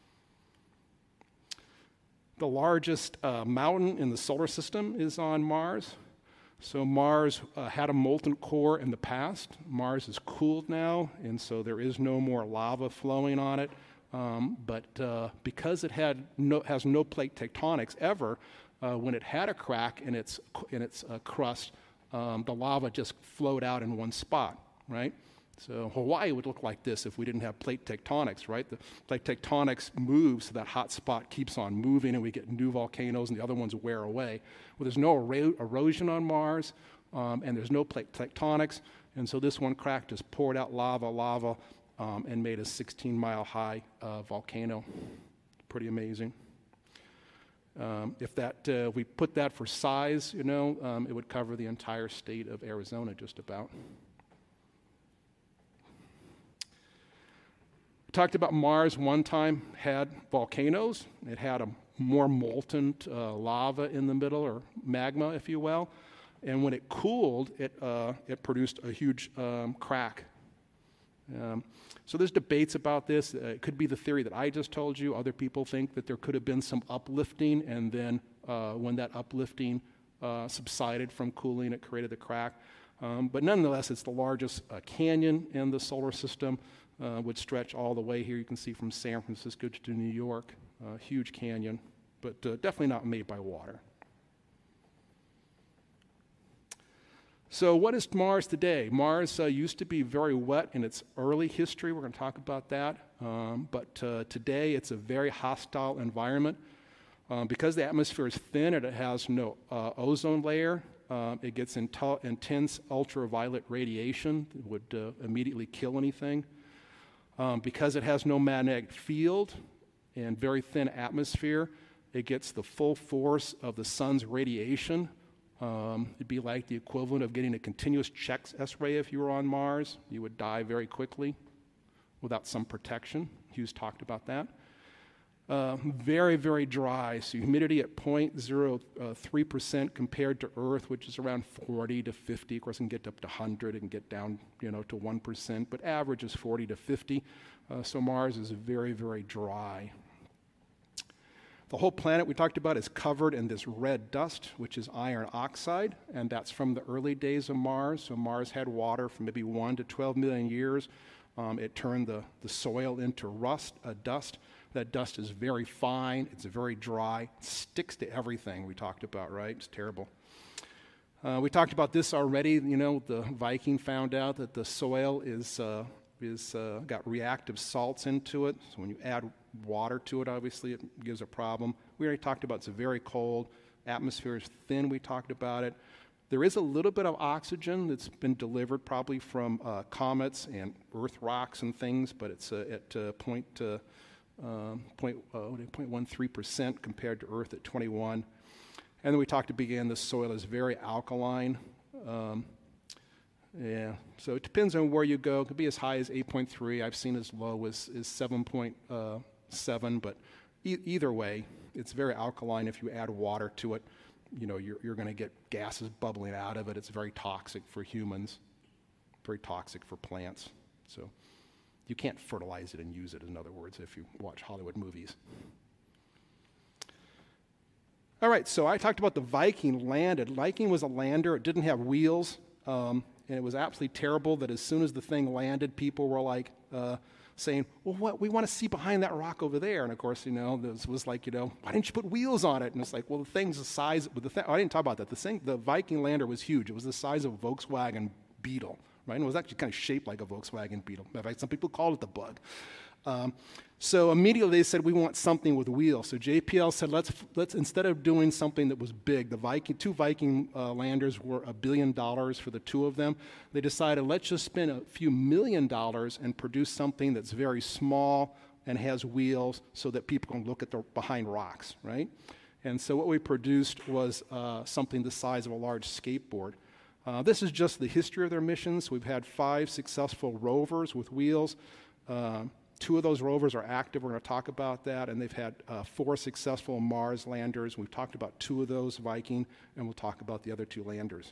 The largest uh, mountain in the solar system is on Mars. So Mars uh, had a molten core in the past. Mars is cooled now, and so there is no more lava flowing on it. Um, but uh, because it had no, has no plate tectonics ever, Uh, when it had a crack in its in its uh, crust, um, the lava just flowed out in one spot, right? So Hawaii would look like this if we didn't have plate tectonics, right? The plate tectonics moves, so that hot spot keeps on moving, and we get new volcanoes, and the other ones wear away. Well, there's no ero- erosion on Mars, um, and there's no plate tectonics, and so this one crack just poured out lava, lava, um, and made a sixteen-mile-high uh, volcano. Pretty amazing. Um, if that, uh, we put that for size, you know, um, it would cover the entire state of Arizona just about. We talked about Mars one time had volcanoes. It had a more molten uh, lava in the middle, or magma, if you will. And when it cooled, it, uh, it produced a huge um, crack. Um, so there's debates about this. Uh, it could be the theory that I just told you. Other people think that there could have been some uplifting, and then uh, when that uplifting uh, subsided from cooling, it created the crack. Um, but nonetheless, it's the largest uh, canyon in the solar system. Uh, would stretch all the way here. You can see from San Francisco to New York. Uh, huge canyon, but uh, definitely not made by water. So what is Mars today? Mars uh, used to be very wet in its early history. We're going to talk about that. Um, but uh, today it's a very hostile environment. Um, because the atmosphere is thin and it has no uh, ozone layer, um, it gets into intense ultraviolet radiation that would uh, immediately kill anything. Um, because it has no magnetic field and very thin atmosphere, it gets the full force of the sun's radiation. Um, it'd be like the equivalent of getting a continuous check X-ray if you were on Mars. You would die very quickly without some protection. Hughes talked about that. Uh, very, very dry. So humidity at zero point zero three percent compared to Earth, which is around forty to fifty. Of course, it can get up to one hundred and get down, you know, to one percent, but average is forty to fifty. Uh, so Mars is very, very dry. The whole planet we talked about is covered in this red dust, which is iron oxide, and that's from the early days of Mars. So Mars had water for maybe one to twelve million years. Um, it turned the, the soil into rust, uh, dust. That dust is very fine, it's very dry, it sticks to everything we talked about, right? It's terrible. Uh, we talked about this already. You know, the Viking found out that the soil is, uh, is uh, got reactive salts into it. So when you add water to it, obviously it gives a problem. We already talked about it's very cold, atmosphere is thin, we talked about it. There is a little bit of oxygen that's been delivered probably from uh, comets and Earth rocks and things, but it's uh, at uh, point, uh, um, point, uh, zero point one three percent compared to Earth at twenty-one. And then we talked to begin, the soil is very alkaline. Um, yeah, so it depends on where you go. It could be as high as eight point three. I've seen as low as, as seven point seven, but e- either way, it's very alkaline. If you add water to it, you know, you're, you're going to get gases bubbling out of it. It's very toxic for humans, very toxic for plants. So you can't fertilize it and use it, in other words, if you watch Hollywood movies. All right, so I talked about the Viking landed. Viking was a lander. It didn't have wheels, um, and it was absolutely terrible that as soon as the thing landed, people were like uh, saying, well, what, we want to see behind that rock over there. And of course, you know, this was like, you know, why didn't you put wheels on it? And it's like, well, the thing's the size, but the thing, oh, I didn't talk about that. The thing, the Viking lander was huge. It was the size of a Volkswagen Beetle, right? And it was actually kind of shaped like a Volkswagen Beetle. In fact, some people called it the Bug. Um, so immediately they said, we want something with wheels. So J P L said, let's, let's instead of doing something that was big, the Viking, two Viking uh, landers were a billion dollars for the two of them. They decided, let's just spend a few million dollars and produce something that's very small and has wheels so that people can look at the behind rocks, right? And so what we produced was uh, something the size of a large skateboard. Uh, this is just the history of their missions. We've had five successful rovers with wheels. Uh, Two of those rovers are active. We're going to talk about that. And they've had uh, four successful Mars landers. We've talked about two of those, Viking, and we'll talk about the other two landers.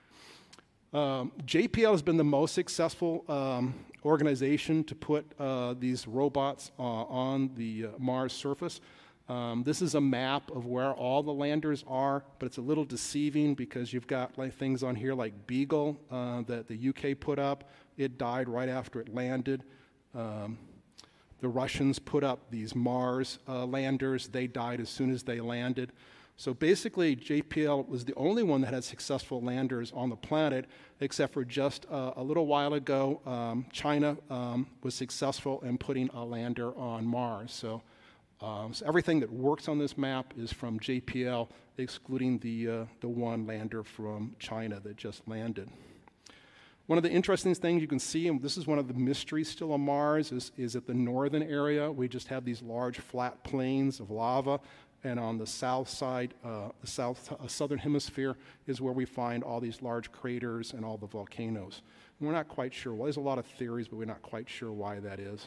Um, J P L has been the most successful um, organization to put uh, these robots uh, on the uh, Mars surface. Um, this is a map of where all the landers are, but it's a little deceiving because you've got like things on here like Beagle uh, that the U K put up. It died right after it landed. Um, The Russians put up these Mars uh, landers. They died as soon as they landed. So basically, J P L was the only one that had successful landers on the planet, except for just uh, a little while ago, um, China um, was successful in putting a lander on Mars. So, um, so everything that works on this map is from J P L, excluding the, uh, the one lander from China that just landed. One of the interesting things you can see, and this is one of the mysteries still on Mars, is, is at the northern area, we just have these large flat plains of lava, and on the south side, uh, the south, uh, southern hemisphere, is where we find all these large craters and all the volcanoes. And we're not quite sure. Well, there's a lot of theories, but we're not quite sure why that is.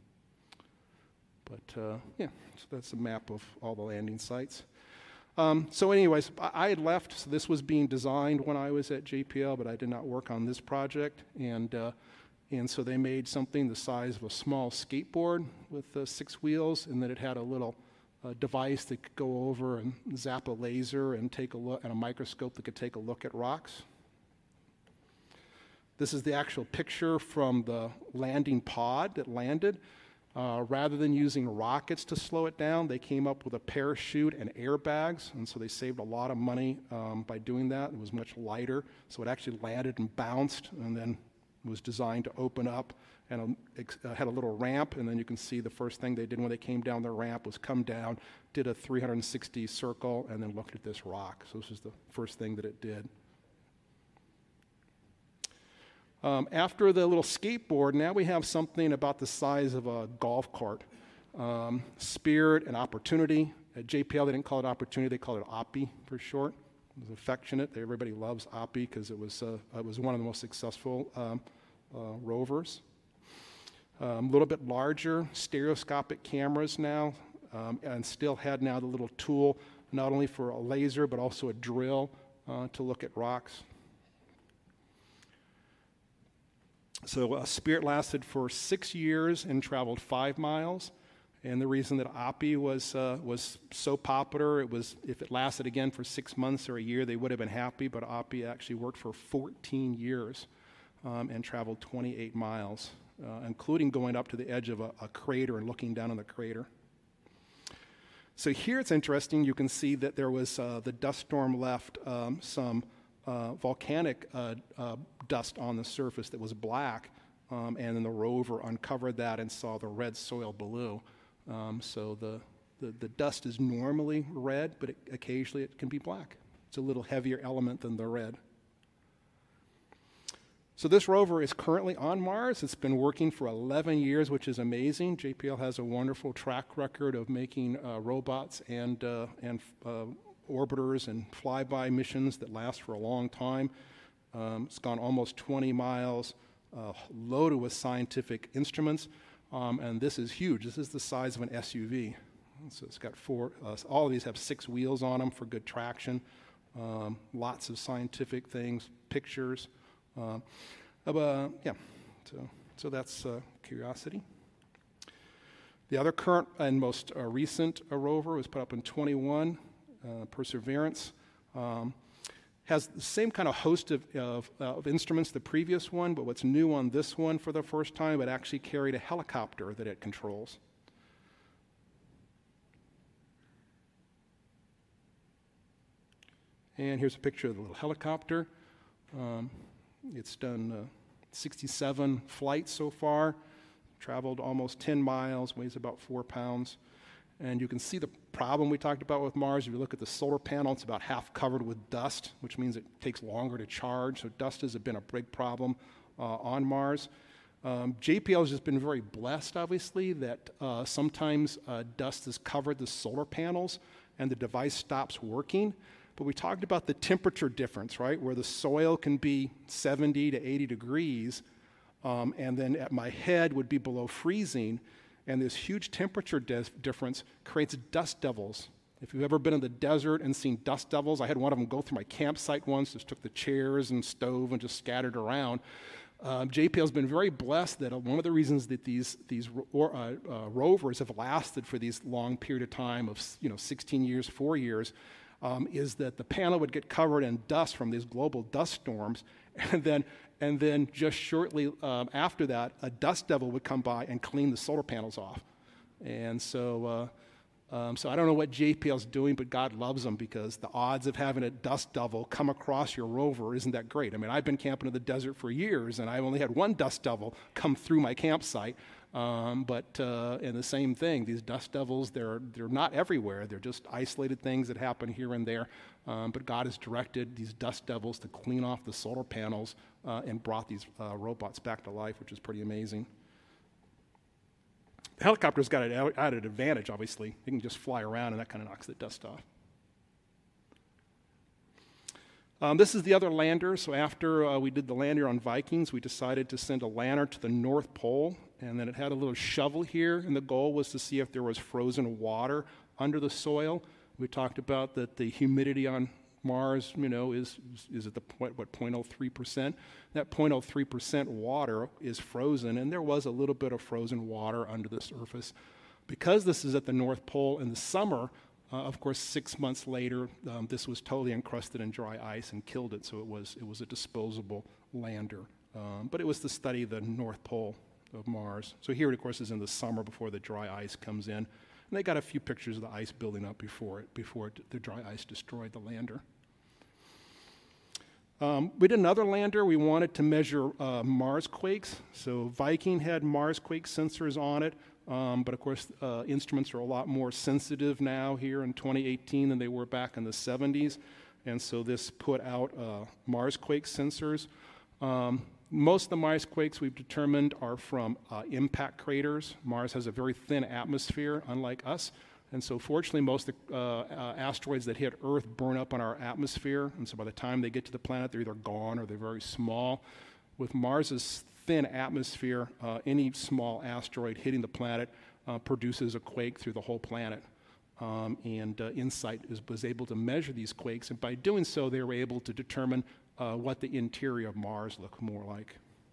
But uh, yeah, so that's a map of all the landing sites. Um, so anyways, I, I had left, so this was being designed when I was at J P L, but I did not work on this project. And uh, And so they made something the size of a small skateboard with uh, six wheels, and then it had a little uh, device that could go over and zap a laser and take a look, and a microscope that could take a look at rocks. This is the actual picture from the landing pod that landed. Uh, rather than using rockets to slow it down, they came up with a parachute and airbags, and so they saved a lot of money um, by doing that. It was much lighter, so it actually landed and bounced, and then was designed to open up, and uh, had a little ramp, and then you can see the first thing they did when they came down the ramp was come down, did a three hundred sixty circle, and then looked at this rock. So this was the first thing that it did. Um, after the little skateboard, now we have something about the size of a golf cart. Um, spirit and opportunity. At J P L, they didn't call it opportunity, they called it O P I for short. It was affectionate. Everybody loves O P I because it was uh, it was one of the most successful um, uh, rovers. Um, a little bit larger, stereoscopic cameras now, um, and still had now the little tool, not only for a laser, but also a drill uh, to look at rocks. So uh, Spirit lasted for six years and traveled five miles. And the reason that O P I was uh, was so popular, it was if it lasted again for six months or a year, they would have been happy. But O P I actually worked for fourteen years um, and traveled twenty-eight miles, uh, including going up to the edge of a, a crater and looking down on the crater. So here it's interesting. You can see that there was uh, the dust storm left um, some uh, volcanic uh, uh, dust on the surface that was black, um, and then the rover uncovered that and saw the red soil below. Um, so the, the, the dust is normally red, but it, occasionally it can be black. It's a little heavier element than the red. So this rover is currently on Mars. It's been working for eleven years, which is amazing. J P L has a wonderful track record of making uh, robots and, uh, and uh, orbiters and flyby missions that last for a long time. Um, it's gone almost twenty miles, uh, loaded with scientific instruments. Um, and this is huge. This is the size of an S U V. So it's got four, uh, all of these have six wheels on them for good traction. Um, lots of scientific things, pictures. Uh, uh, yeah, so, so that's uh, Curiosity. The other current and most uh, recent uh, rover was put up in twenty-one, uh, Perseverance. Um, has the same kind of host of, of, uh, of instruments the previous one, but what's new on this one for the first time, it actually carried a helicopter that it controls. And here's a picture of the little helicopter. Um, it's done uh, sixty-seven flights so far, traveled almost ten miles, weighs about four pounds. And you can see the problem we talked about with Mars. If you look at the solar panel, it's about half covered with dust, which means it takes longer to charge. So dust has been a big problem uh, on Mars. Um, J P L has just been very blessed, obviously, that uh, sometimes uh, dust has covered the solar panels and the device stops working. But we talked about the temperature difference, right, where the soil can be seventy to eighty degrees, um, and then at my head would be below freezing. And this huge temperature difference creates dust devils. If you've ever been in the desert and seen dust devils, I had one of them go through my campsite once, just took the chairs and stove and just scattered around. Um, J P L has been very blessed that uh, one of the reasons that these, these ro uh, uh, rovers have lasted for these long period of time of you know, sixteen years, four years, um, is that the panel would get covered in dust from these global dust storms, and then And then just shortly um, after that, a dust devil would come by and clean the solar panels off. And so, uh, um, so I don't know what J P L's doing, but God loves them because the odds of having a dust devil come across your rover isn't that great. I mean, I've been camping in the desert for years, and I've only had one dust devil come through my campsite. Um, but uh, and the same thing, these dust devils, they're they're not everywhere. They're just isolated things that happen here and there. Um, but God has directed these dust devils to clean off the solar panels uh, and brought these uh, robots back to life, which is pretty amazing. The helicopter's got an added advantage, obviously. It can just fly around, and that kind of knocks the dust off. Um, this is the other lander. So after uh, we did the lander on Vikings, we decided to send a lander to the North Pole, and then it had a little shovel here, and the goal was to see if there was frozen water under the soil. We talked about that the humidity on Mars, you know, is is at the point, what, zero point zero three percent. That zero point zero three percent water is frozen, and there was a little bit of frozen water under the surface. Because this is at the North Pole in the summer, uh, of course, six months later, um, this was totally encrusted in dry ice and killed it, so it was, it was a disposable lander. Um, but it was to study the North Pole of Mars. So here, of course, is in the summer before the dry ice comes in. And they got a few pictures of the ice building up before it, before it, the dry ice destroyed the lander. Um, we did another lander. We wanted to measure uh, Mars quakes. So Viking had Mars quake sensors on it, um, but of course, uh, instruments are a lot more sensitive now here in twenty eighteen than they were back in the seventies. And so this put out uh, Mars quake sensors. Um, Most of the Mars quakes we've determined are from uh, impact craters. Mars has a very thin atmosphere, unlike us. And so fortunately, most of the uh, uh, asteroids that hit Earth burn up on our atmosphere. And so by the time they get to the planet, they're either gone or they're very small. With Mars's thin atmosphere, uh, any small asteroid hitting the planet uh, produces a quake through the whole planet. Um, and uh, InSight is, was able to measure these quakes. And by doing so, they were able to determine Uh, what the interior of Mars looked more like.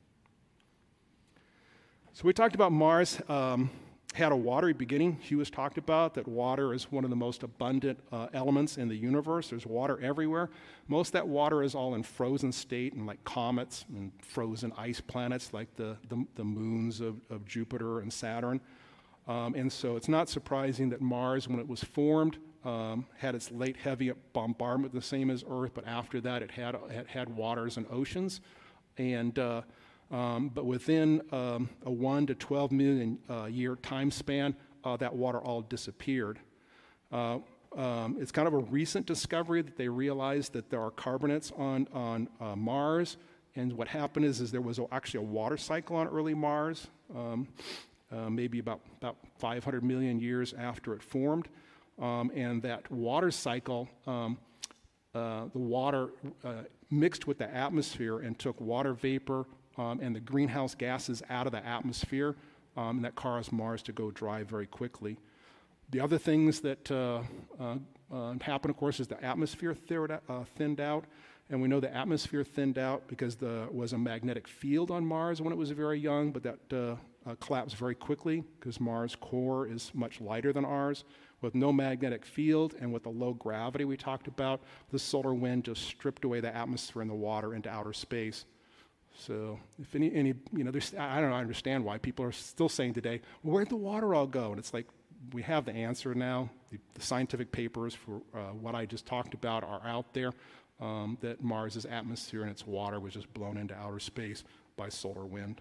So we talked about Mars um, had a watery beginning. Hugh has talked about that water is one of the most abundant uh, elements in the universe. There's water everywhere. Most of that water is all in frozen state, and like comets and frozen ice planets like the, the, the moons of, of Jupiter and Saturn. Um, and so it's not surprising that Mars, when it was formed, Um, had its late heavy bombardment the same as Earth, but after that it had it had waters and oceans, and uh, um, but within um, a one to twelve million uh, year time span, uh, that water all disappeared. Uh, um, it's kind of a recent discovery that they realized that there are carbonates on on uh, Mars, and what happened is is there was actually a water cycle on early Mars, um, uh, maybe about about five hundred million years after it formed. Um, and that water cycle, um, uh, the water uh, mixed with the atmosphere and took water vapor um, and the greenhouse gases out of the atmosphere, um, and that caused Mars to go dry very quickly. The other things that uh, uh, uh, happened, of course, is the atmosphere thinned, uh, thinned out, and we know the atmosphere thinned out because there was a magnetic field on Mars when it was very young, but that uh, uh, collapsed very quickly because Mars' core is much lighter than ours. With no magnetic field and with the low gravity we talked about, the solar wind just stripped away the atmosphere and the water into outer space. So if any, any you know, there's, I don't know, I understand why people are still saying today, well, where'd the water all go? And it's like, we have the answer now. The, the scientific papers for uh, what I just talked about are out there, um, that Mars's atmosphere and its water was just blown into outer space by solar wind.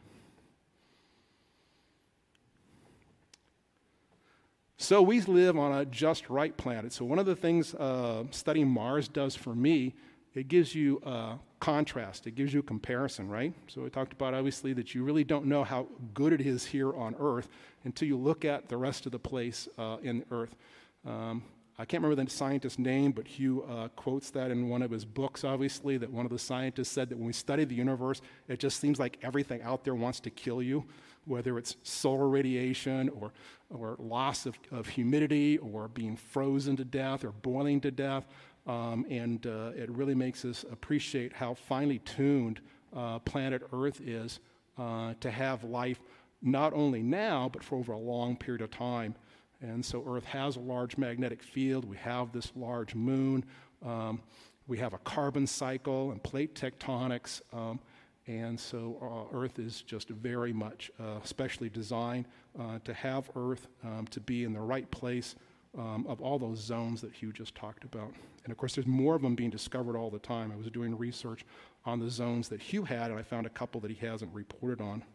So we live on a just right planet. So one of the things uh, studying Mars does for me, it gives you uh, contrast. It gives you a comparison, right? So we talked about, obviously, that you really don't know how good it is here on Earth until you look at the rest of the place uh, in Earth. Um, I can't remember the scientist's name, but Hugh uh, quotes that in one of his books, obviously, that one of the scientists said that when we study the universe, it just seems like everything out there wants to kill you, whether it's solar radiation or, or loss of, of humidity or being frozen to death or boiling to death. Um, and uh, it really makes us appreciate how finely tuned uh, planet Earth is uh, to have life not only now, but for over a long period of time. And so Earth has a large magnetic field. We have this large moon. Um, we have a carbon cycle and plate tectonics. Um, and so uh, Earth is just very much uh, specially designed uh, to have Earth um, to be in the right place um, of all those zones that Hugh just talked about. And of course, there's more of them being discovered all the time. I was doing research on the zones that Hugh had, and I found a couple that he hasn't reported on.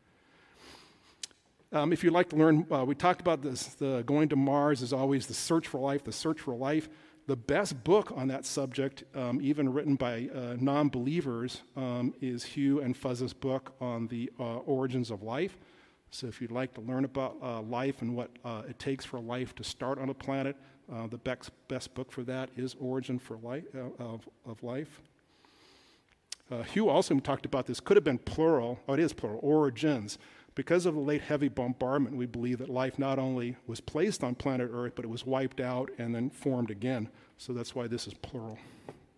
Um, if you'd like to learn, uh, we talked about this, the going to Mars is always the search for life, the search for life. The best book on that subject, um, even written by uh, non-believers, um, is Hugh and Fuzz's book on the uh, origins of life. So if you'd like to learn about uh, life and what uh, it takes for life to start on a planet, uh, the best, best book for that is Origin for Life, uh, of, of Life. Uh, Hugh also talked about this, could have been plural, oh it is plural, origins. Because of the late heavy bombardment, we believe that life not only was placed on planet Earth, but it was wiped out and then formed again. So that's why this is plural.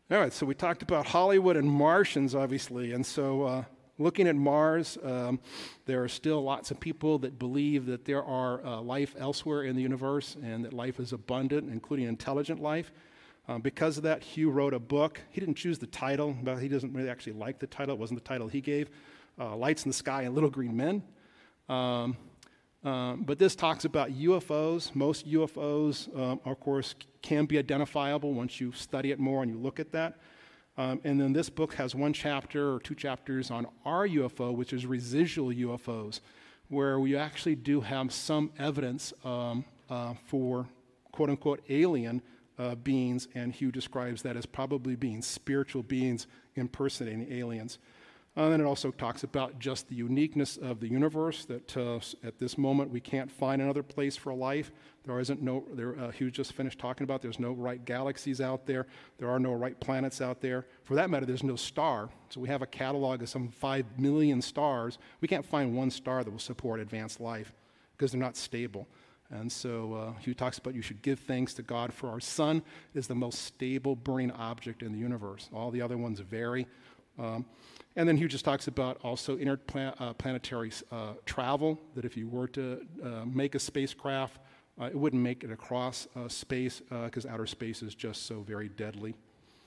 All right, so we talked about Hollywood and Martians, obviously, and so uh, looking at Mars, um, there are still lots of people that believe that there are uh, life elsewhere in the universe and that life is abundant, including intelligent life. Um, because of that, Hugh wrote a book. He didn't choose the title, but he doesn't really actually like the title. It wasn't the title he gave, uh, Lights in the Sky and Little Green Men. Um, um, but this talks about U F Os. Most U F Os, um, of course, can be identifiable once you study it more and you look at that. Um, and then this book has one chapter or two chapters on our U F O, which is residual U F Os, where we actually do have some evidence um, uh, for quote-unquote alien uh, beings, and Hugh describes that as probably being spiritual beings impersonating aliens. Uh, and then it also talks about just the uniqueness of the universe, that uh, at this moment we can't find another place for life. There isn't no, there, uh, Hugh just finished talking about there's no right galaxies out there. There are no right planets out there. For that matter, there's no star. So we have a catalog of some five million stars. We can't find one star that will support advanced life because they're not stable. And so uh, Hugh talks about you should give thanks to God for our sun is the most stable burning object in the universe. All the other ones vary. Um, and then Hugh just talks about also interplanetary uh, travel, that if you were to uh, make a spacecraft, uh, it wouldn't make it across uh, space because uh, outer space is just so very deadly.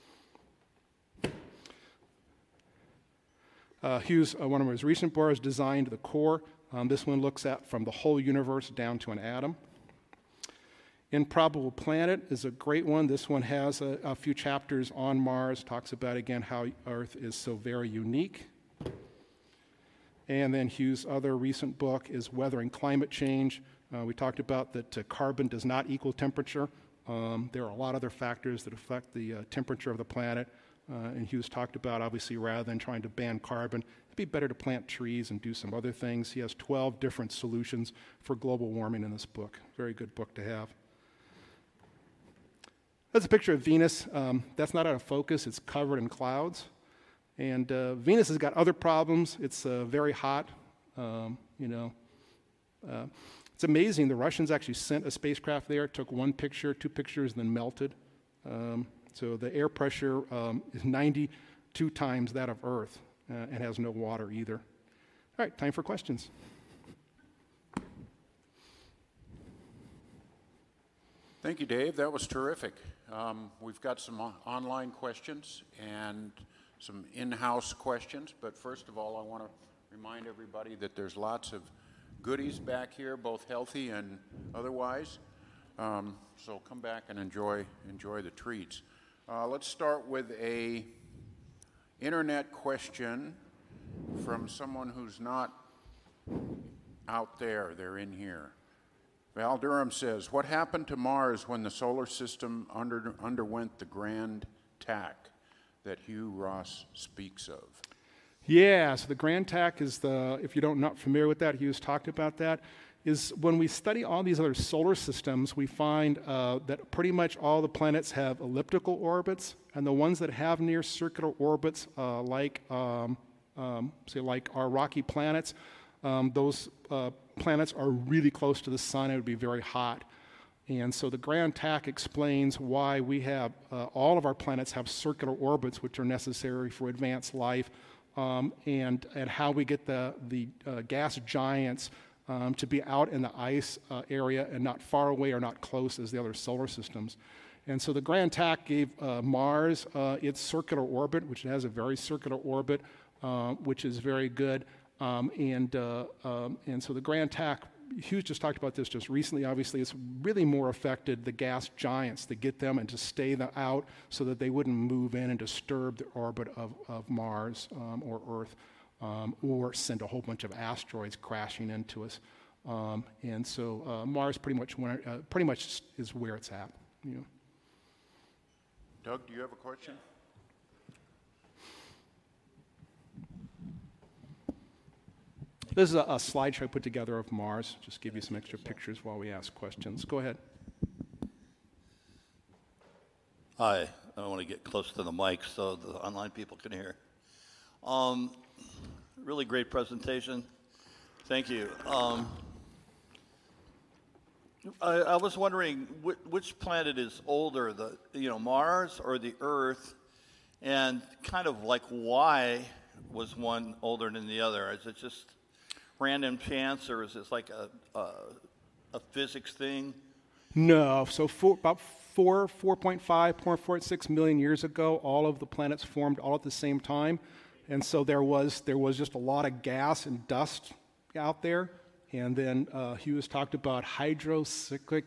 Uh, Hugh's, uh, one of his recent books, designed the core. Um, this one looks at from the whole universe down to an atom. Improbable Planet is a great one. This one has a, a few chapters on Mars, talks about, again, how Earth is so very unique. And then Hugh's other recent book is Weathering Climate Change. Uh, we talked about that uh, carbon does not equal temperature. Um, there are a lot of other factors that affect the uh, temperature of the planet. Uh, and Hugh's talked about, obviously, rather than trying to ban carbon, it'd be better to plant trees and do some other things. He has twelve different solutions for global warming in this book. Very good book to have. That's a picture of Venus. Um, that's not out of focus. It's covered in clouds. And uh, Venus has got other problems. It's uh, very hot. Um, you know, uh, it's amazing. The Russians actually sent a spacecraft there. It took one picture, two pictures, then melted. Um, so the air pressure um, is ninety-two times that of Earth uh, and has no water either. All right, time for questions. Thank you, Dave. That was terrific. Um, we've got some o- online questions and some in-house questions, but first of all, I want to remind everybody that there's lots of goodies back here, both healthy and otherwise. Um, so come back and enjoy enjoy the treats. Uh, let's start with a internet question from someone who's not out there. They're in here. Val Durham says, what happened to Mars when the solar system under, underwent the grand tack that Hugh Ross speaks of? Yeah, so the grand tack is the, if you don't not familiar with that, Hugh's talked about that, is when we study all these other solar systems, we find uh, that pretty much all the planets have elliptical orbits, and the ones that have near circular orbits, uh, like, um, um, say, like our rocky planets, um, those uh, planets are really close to the sun. It would be very hot. And so the grand tack explains why we have, uh, all of our planets have circular orbits, which are necessary for advanced life, um, and, and how we get the, the uh, gas giants um, to be out in the ice uh, area and not far away or not close as the other solar systems. And so the grand tack gave uh, Mars uh, its circular orbit, which has a very circular orbit, uh, which is very good. Um, and, uh, um, and so the grand tack, Hughes just talked about this just recently, obviously, it's really more affected the gas giants to get them and to stay them out so that they wouldn't move in and disturb the orbit of, of Mars um, or Earth, um, or send a whole bunch of asteroids crashing into us. Um, and so uh, Mars pretty much, went, uh, pretty much is where it's at. You know. Doug, do you have a question? This is a, a slideshow I put together of Mars. Just give you some extra pictures while we ask questions. Go ahead. Hi. I want to get close to the mic so the online people can hear. Um, really great presentation. Thank you. Um, I, I was wondering which, which planet is older, the you know Mars or the Earth, And kind of like why was one older than the other? Is it just random chance, or is it like a, a, a physics thing? No, so for, about four, four point five, four point six million years ago, all of the planets formed all at the same time, and so there was there was just a lot of gas and dust out there, and then uh, Hughes talked about hydrocyclic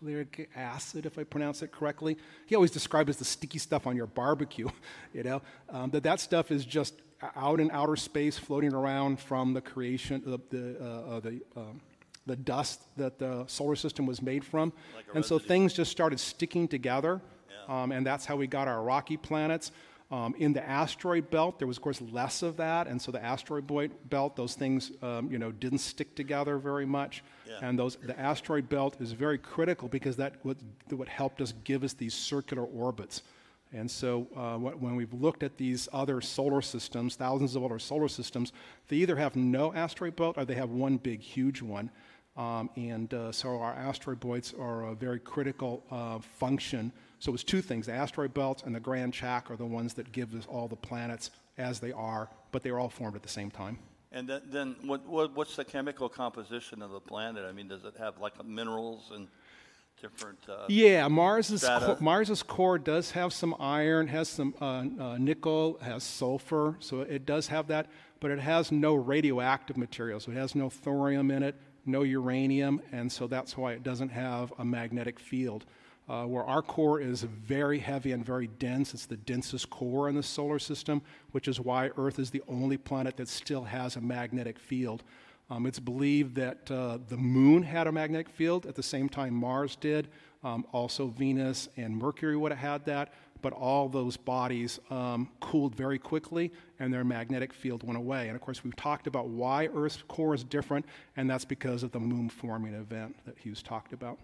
acid, if I pronounce it correctly. He always described it as the sticky stuff on your barbecue, you know, um, that that stuff is just out in outer space, floating around from the creation, the the, uh, uh, the um, the dust that the solar system was made from. Like and so residue. things just started sticking together, Yeah. um, and that's how we got our rocky planets. Um, in the asteroid belt, there was, of course, less of that, and so the asteroid boy- belt, those things, um, you know, didn't stick together very much. Yeah. And those, the asteroid belt is very critical because that what, what helped us give us these circular orbits. And so uh, wh- when we've looked at these other solar systems, thousands of other solar systems, they either have no asteroid belt or they have one big, huge one. Um, and uh, so our asteroid belts are a very critical uh, function. So it's two things. The asteroid belts and the Grand Chak are the ones that give us all the planets as they are, but they're all formed at the same time. And then, then what, what, what's the chemical composition of the planet? I mean, does it have like minerals and different? Uh, Yeah, Mars's strata? co- Mars's core does have some iron, has some uh, uh, nickel, has sulfur, so it does have that, but it has no radioactive material, so it has no thorium in it, no uranium, and so that's why it doesn't have a magnetic field. Uh, where our core is very heavy and very dense, it's the densest core in the solar system, which is why Earth is the only planet that still has a magnetic field. Um, it's believed that uh, the moon had a magnetic field at the same time Mars did. Um, also Venus and Mercury would have had that, but all those bodies um, cooled very quickly and their magnetic field went away. And of course, we've talked about why Earth's core is different, and that's because of the moon forming event that Hughes talked about.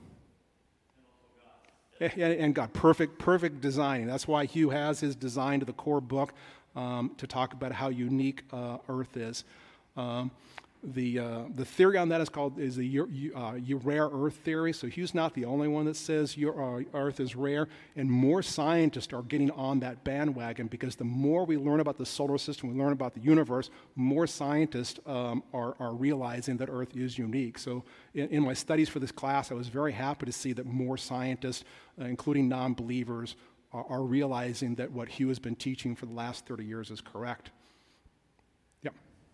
And, and God, perfect, perfect designing. That's why Hugh has his design to the core book um, to talk about how unique uh, Earth is. Um, the uh, the theory on that is called is the uh, rare Earth theory. So Hugh's not the only one that says your, uh, Earth is rare, and more scientists are getting on that bandwagon because the more we learn about the solar system, we learn about the universe, more scientists um, are, are realizing that Earth is unique. So in, in my studies for this class, I was very happy to see that more scientists, uh, including non-believers, are, are realizing that what Hugh has been teaching for the last thirty years is correct. Yeah.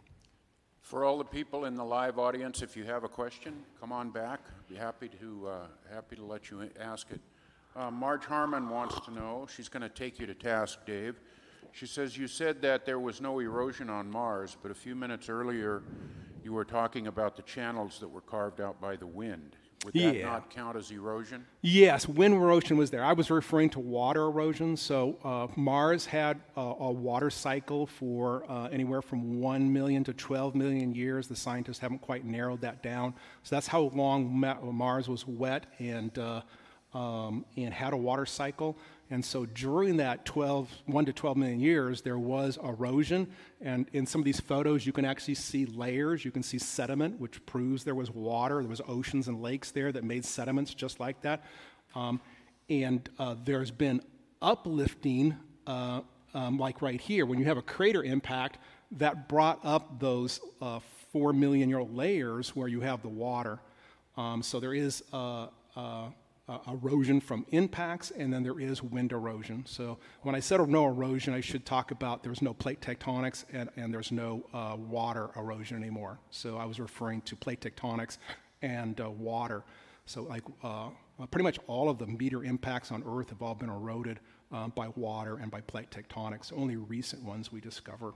For all the people in the live audience, if you have a question, come on back. Be happy to uh, happy to let you ask it. Uh, Marge Harmon wants to know. She's going to take you to task, Dave. She says you said that there was no erosion on Mars, but a few minutes earlier, you were talking about the channels that were carved out by the wind. Would that Yeah. not count as erosion? Yes, wind erosion was there. I was referring to water erosion. So uh, Mars had a, a water cycle for uh, anywhere from one million to twelve million years. The scientists haven't quite narrowed that down. So that's how long Ma- Mars was wet and, uh, um, and had a water cycle. And so during that twelve, one to twelve million years, there was erosion. And in some of these photos, you can actually see layers. You can see sediment, which proves there was water. There was oceans and lakes there that made sediments just like that. Um, and uh, there's been uplifting, uh, um, like right here. When you have a crater impact, that brought up those uh, four million year old layers where you have the water. Um, so there is uh, uh, Uh, erosion from impacts, and then there is wind erosion. So when I said no erosion, I should talk about there's no plate tectonics and, and there's no uh, water erosion anymore. So I was referring to plate tectonics and uh, water. So like uh, pretty much all of the meteor impacts on Earth have all been eroded uh, by water and by plate tectonics. Only recent ones we discover.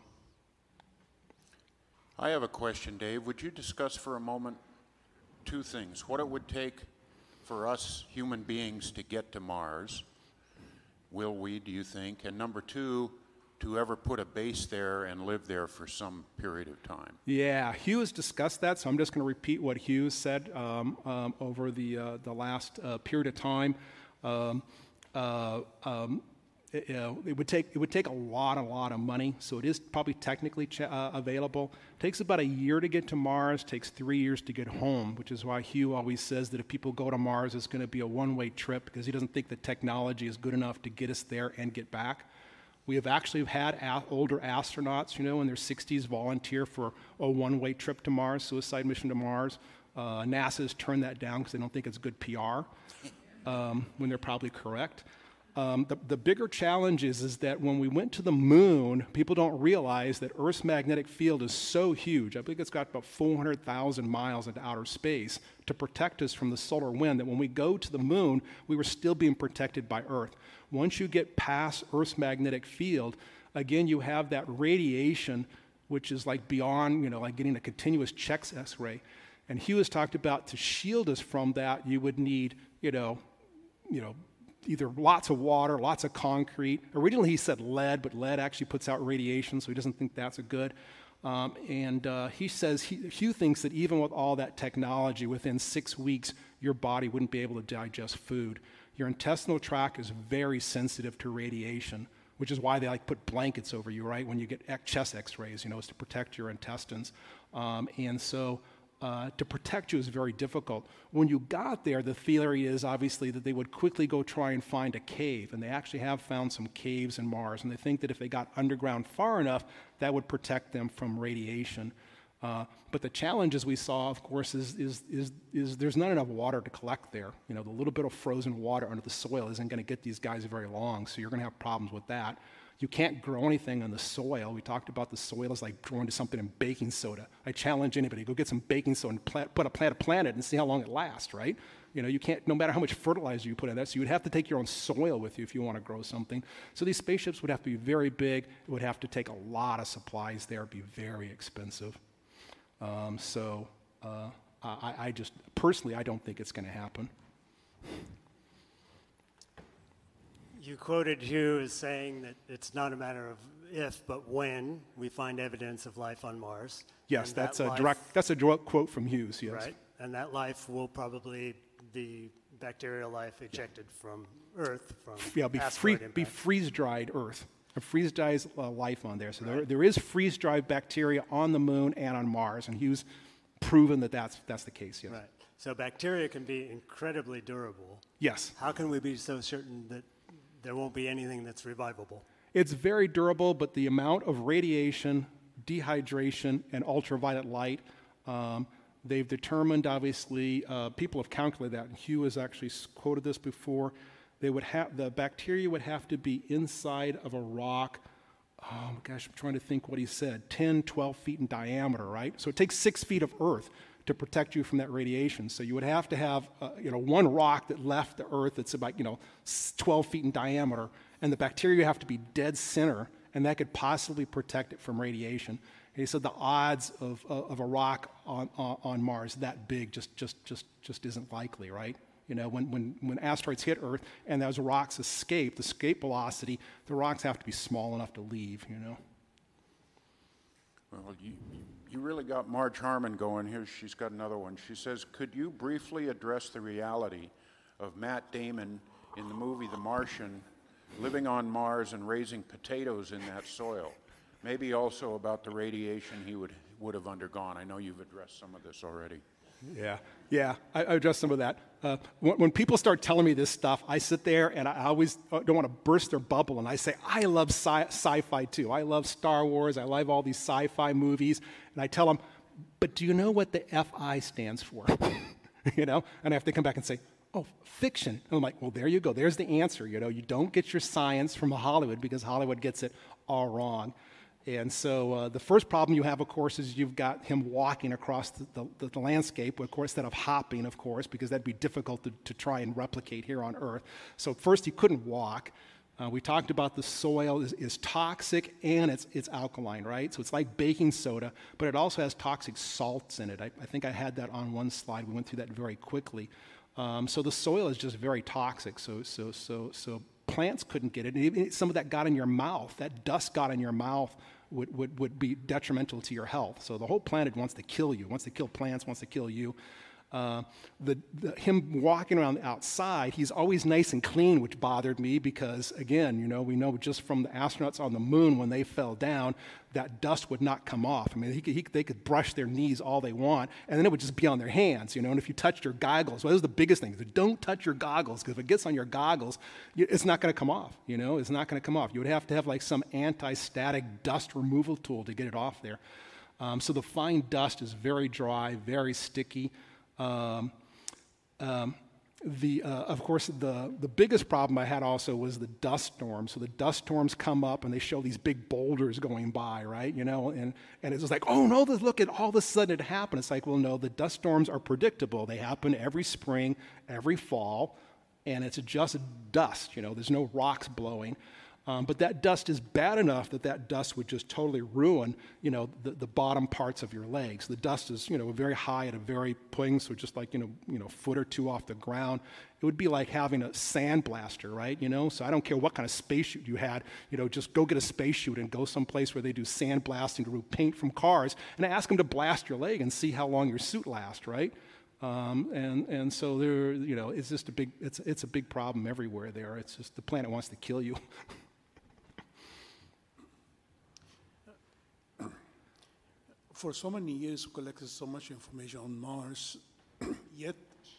I have a question, Dave. Would you discuss for a moment two things? What it would take for us human beings to get to Mars? Will we, do you think? And number two, to ever put a base there and live there for some period of time? Yeah, Hugh has discussed that, so I'm just going to repeat what Hugh said um, um, over the uh, the last uh, period of time. Um, uh, um, it, you know, it would take it would take a lot, a lot of money. So it is probably technically ch- uh, available. It takes about a year to get to Mars. Takes three years to get home, which is why Hugh always says that if people go to Mars, it's going to be a one-way trip because he doesn't think the technology is good enough to get us there and get back. We have actually had a- older astronauts, you know, in their sixties volunteer for a one-way trip to Mars, suicide mission to Mars. Uh, NASA's turned that down because they don't think it's good P R, um, when they're probably correct. Um, the, the bigger challenge is, is that when we went to the moon, people don't realize that Earth's magnetic field is so huge. I think it's got about four hundred thousand miles into outer space to protect us from the solar wind, that when we go to the moon, we were still being protected by Earth. Once you get past Earth's magnetic field, again, you have that radiation, which is like beyond, you know, like getting a continuous chest X-ray. And Hugh has talked about, to shield us from that, you would need, you know, you know, either lots of water, lots of concrete. Originally he said lead, but lead actually puts out radiation, so he doesn't think that's a good. Um, and uh, he says, he, Hugh thinks that even with all that technology, within six weeks, your body wouldn't be able to digest food. Your intestinal tract is very sensitive to radiation, which is why they like put blankets over you, right, when you get chest X-rays, you know, is to protect your intestines. Um, and so Uh, to protect you is very difficult. When you got there, the theory is obviously that they would quickly go try and find a cave, and they actually have found some caves in Mars, and they think that if they got underground far enough, that would protect them from radiation. Uh, but the challenge, as we saw, of course, is, is, is, is there's not enough water to collect there. You know, the little bit of frozen water under the soil isn't going to get these guys very long, so you're going to have problems with that. You can't grow anything on the soil. We talked about the soil is like growing to something in baking soda. I challenge anybody, go get some baking soda and plant, put a plant a planet and see how long it lasts, right? You know, you can't, no matter how much fertilizer you put in that, so you would have to take your own soil with you if you want to grow something. So these spaceships would have to be very big. It would have to take a lot of supplies there. It would be very expensive. Um, so uh, I, I just, personally, I don't think it's going to happen. You quoted Hugh as saying that it's not a matter of if, but when we find evidence of life on Mars. Yes, And that's that a life- direct, that's a direct quote from Hughes, yes. Right, and that life will probably be bacterial life ejected from Earth, from Yeah, be, free, asteroid be impact. freeze-dried Earth. A freeze-dried uh, life on there. So there, Right. there is freeze-dried bacteria on the moon and on Mars, and Hughes proven that that's, that's the case, yes. Right, so bacteria can be incredibly durable. Yes. How can we be so certain that there won't be anything that's revivable? It's very durable, but the amount of radiation, dehydration, and ultraviolet light, um, they've determined, obviously, uh, people have calculated that, and Hugh has actually quoted this before. They would have, the bacteria would have to be inside of a rock, oh my gosh, I'm trying to think what he said, ten, twelve feet in diameter, right? So it takes six feet of Earth to protect you from that radiation. So you would have to have, uh, you know, one rock that left the Earth that's about, you know, twelve feet in diameter, and the bacteria have to be dead center, and that could possibly protect it from radiation. And he said the odds of, of, of a rock on, on, on Mars that big just, just, just, just isn't likely, right? You know, when, when, when asteroids hit Earth and those rocks escape, the escape velocity, the rocks have to be small enough to leave, you know. Well, you, you really got Marge Harmon going here. She's got another one. She says, could you briefly address the reality of Matt Damon in the movie The Martian, living on Mars and raising potatoes in that soil? Maybe also about the radiation he would, would have undergone. I know you've addressed some of this already. Yeah, yeah, I, I address some of that. Uh, when, when people start telling me this stuff, I sit there and I always don't want to burst their bubble, and I say, I love sci- sci-fi too. I love Star Wars. I love all these sci-fi movies. And I tell them, but do you know what the F I stands for? You know, and I have to come back and say, oh, fiction. And I'm like, well, there you go. There's the answer. You know, you don't get your science from Hollywood because Hollywood gets it all wrong. And so uh, the first problem you have, of course, is you've got him walking across the, the, the landscape, of course, instead of hopping, of course, because that'd be difficult to, to try and replicate here on Earth. So first, he couldn't walk. Uh, we talked about the soil is, is toxic and it's, it's alkaline, right? So it's like baking soda, but it also has toxic salts in it. I, I think I had that on one slide. We went through that very quickly. Um, so the soil is just very toxic. So, so, so, so plants couldn't get it. And even some of that got in your mouth. That dust got in your mouth. Would, would, would be detrimental to your health. So the whole planet wants to kill you, wants to kill plants, wants to kill you. Uh, the, the, him walking around outside, he's always nice and clean, which bothered me because, again, you know, we know just from the astronauts on the moon when they fell down, that dust would not come off. I mean, he could, he, they could brush their knees all they want, and then it would just be on their hands, you know, and if you touched your goggles, well, that was the biggest thing, is don't touch your goggles, because if it gets on your goggles, you, it's not going to come off, you know, it's not going to come off. You would have to have like some anti-static dust removal tool to get it off there. Um, so the fine dust is very dry, very sticky. Um, um, the, uh, of course, the, the biggest problem I had also was the dust storms. So the dust storms come up and they show these big boulders going by, right? You know, and, and it's just like, oh no, this, look at all of a sudden it happened. It's like, well, no, the dust storms are predictable. They happen every spring, every fall, and it's just dust. You know, there's no rocks blowing. Um, but that dust is bad enough that that dust would just totally ruin, you know, the, the bottom parts of your legs. The dust is, you know, very high at a very point, so just like, you know, you know, foot or two off the ground. It would be like having a sandblaster, right? You know, so I don't care what kind of spacesuit you had, you know, just go get a spacesuit and go someplace where they do sandblasting to remove paint from cars and ask them to blast your leg and see how long your suit lasts, right? Um, and, and so there, you know, it's just a big, it's, it's a big problem everywhere there. It's just the planet wants to kill you. For so many years, we collected so much information on Mars, yet,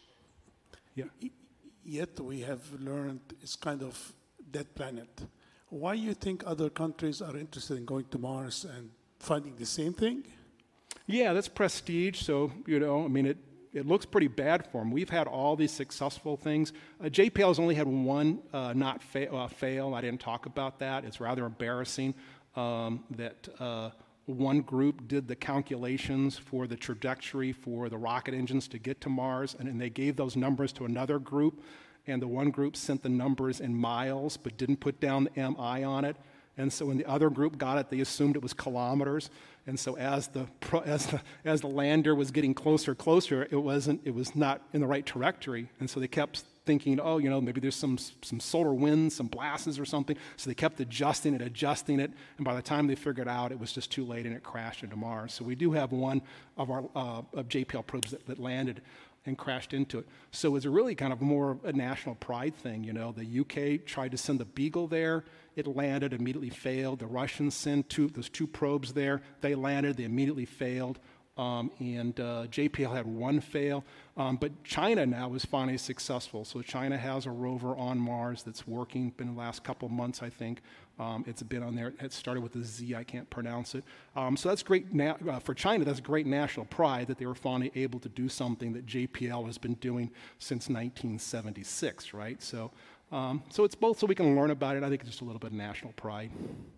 Yeah. yet we have learned it's kind of dead planet. Why do you think other countries are interested in going to Mars and finding the same thing? Yeah, that's prestige. So, you know, I mean, it, it looks pretty bad for them. We've had all these successful things. Uh, J P L's only had one uh, not fa- uh, fail. I didn't talk about that. It's rather embarrassing um, that uh, one group did the calculations for the trajectory for the rocket engines to get to Mars, and then they gave those numbers to another group, and the one group sent the numbers in miles but didn't put down the M I on it. And so when the other group got it, they assumed it was kilometers. And so as the as the as the lander was getting closer, closer, it wasn't it was not in the right trajectory. And so they kept thinking, oh, you know, maybe there's some some solar winds, some blasts or something. So they kept adjusting it, adjusting it, and by the time they figured out, it was just too late, and it crashed into Mars. So we do have one of our uh, of J P L probes that, that landed and crashed into it. So it's a really kind of more a national pride thing, you know. The U K tried to send the Beagle there. It landed, immediately failed. The Russians sent two, those two probes there. They landed, they immediately failed. Um, and uh, J P L had one fail. Um, but China now is finally successful. So China has a rover on Mars that's working, been the last couple of months, I think. Um, it's been on there. It started with a Z, I can't pronounce it. Um, so that's great, na- uh, for China, that's great national pride that they were finally able to do something that J P L has been doing since nineteen seventy-six, right? So, um, so it's both so we can learn about it. I think it's just a little bit of national pride.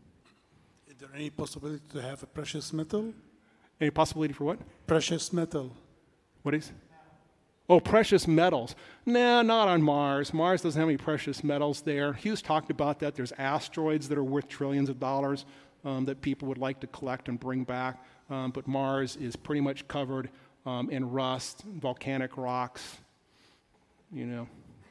Is there any possibility to have a precious metal? Any possibility for what? Precious metal. What is? Oh, precious metals. Nah, not on Mars. Mars doesn't have any precious metals there. Hughes talked about that. There's asteroids that are worth trillions of dollars um, that people would like to collect and bring back. Um, but Mars is pretty much covered um, in rust, volcanic rocks, you know,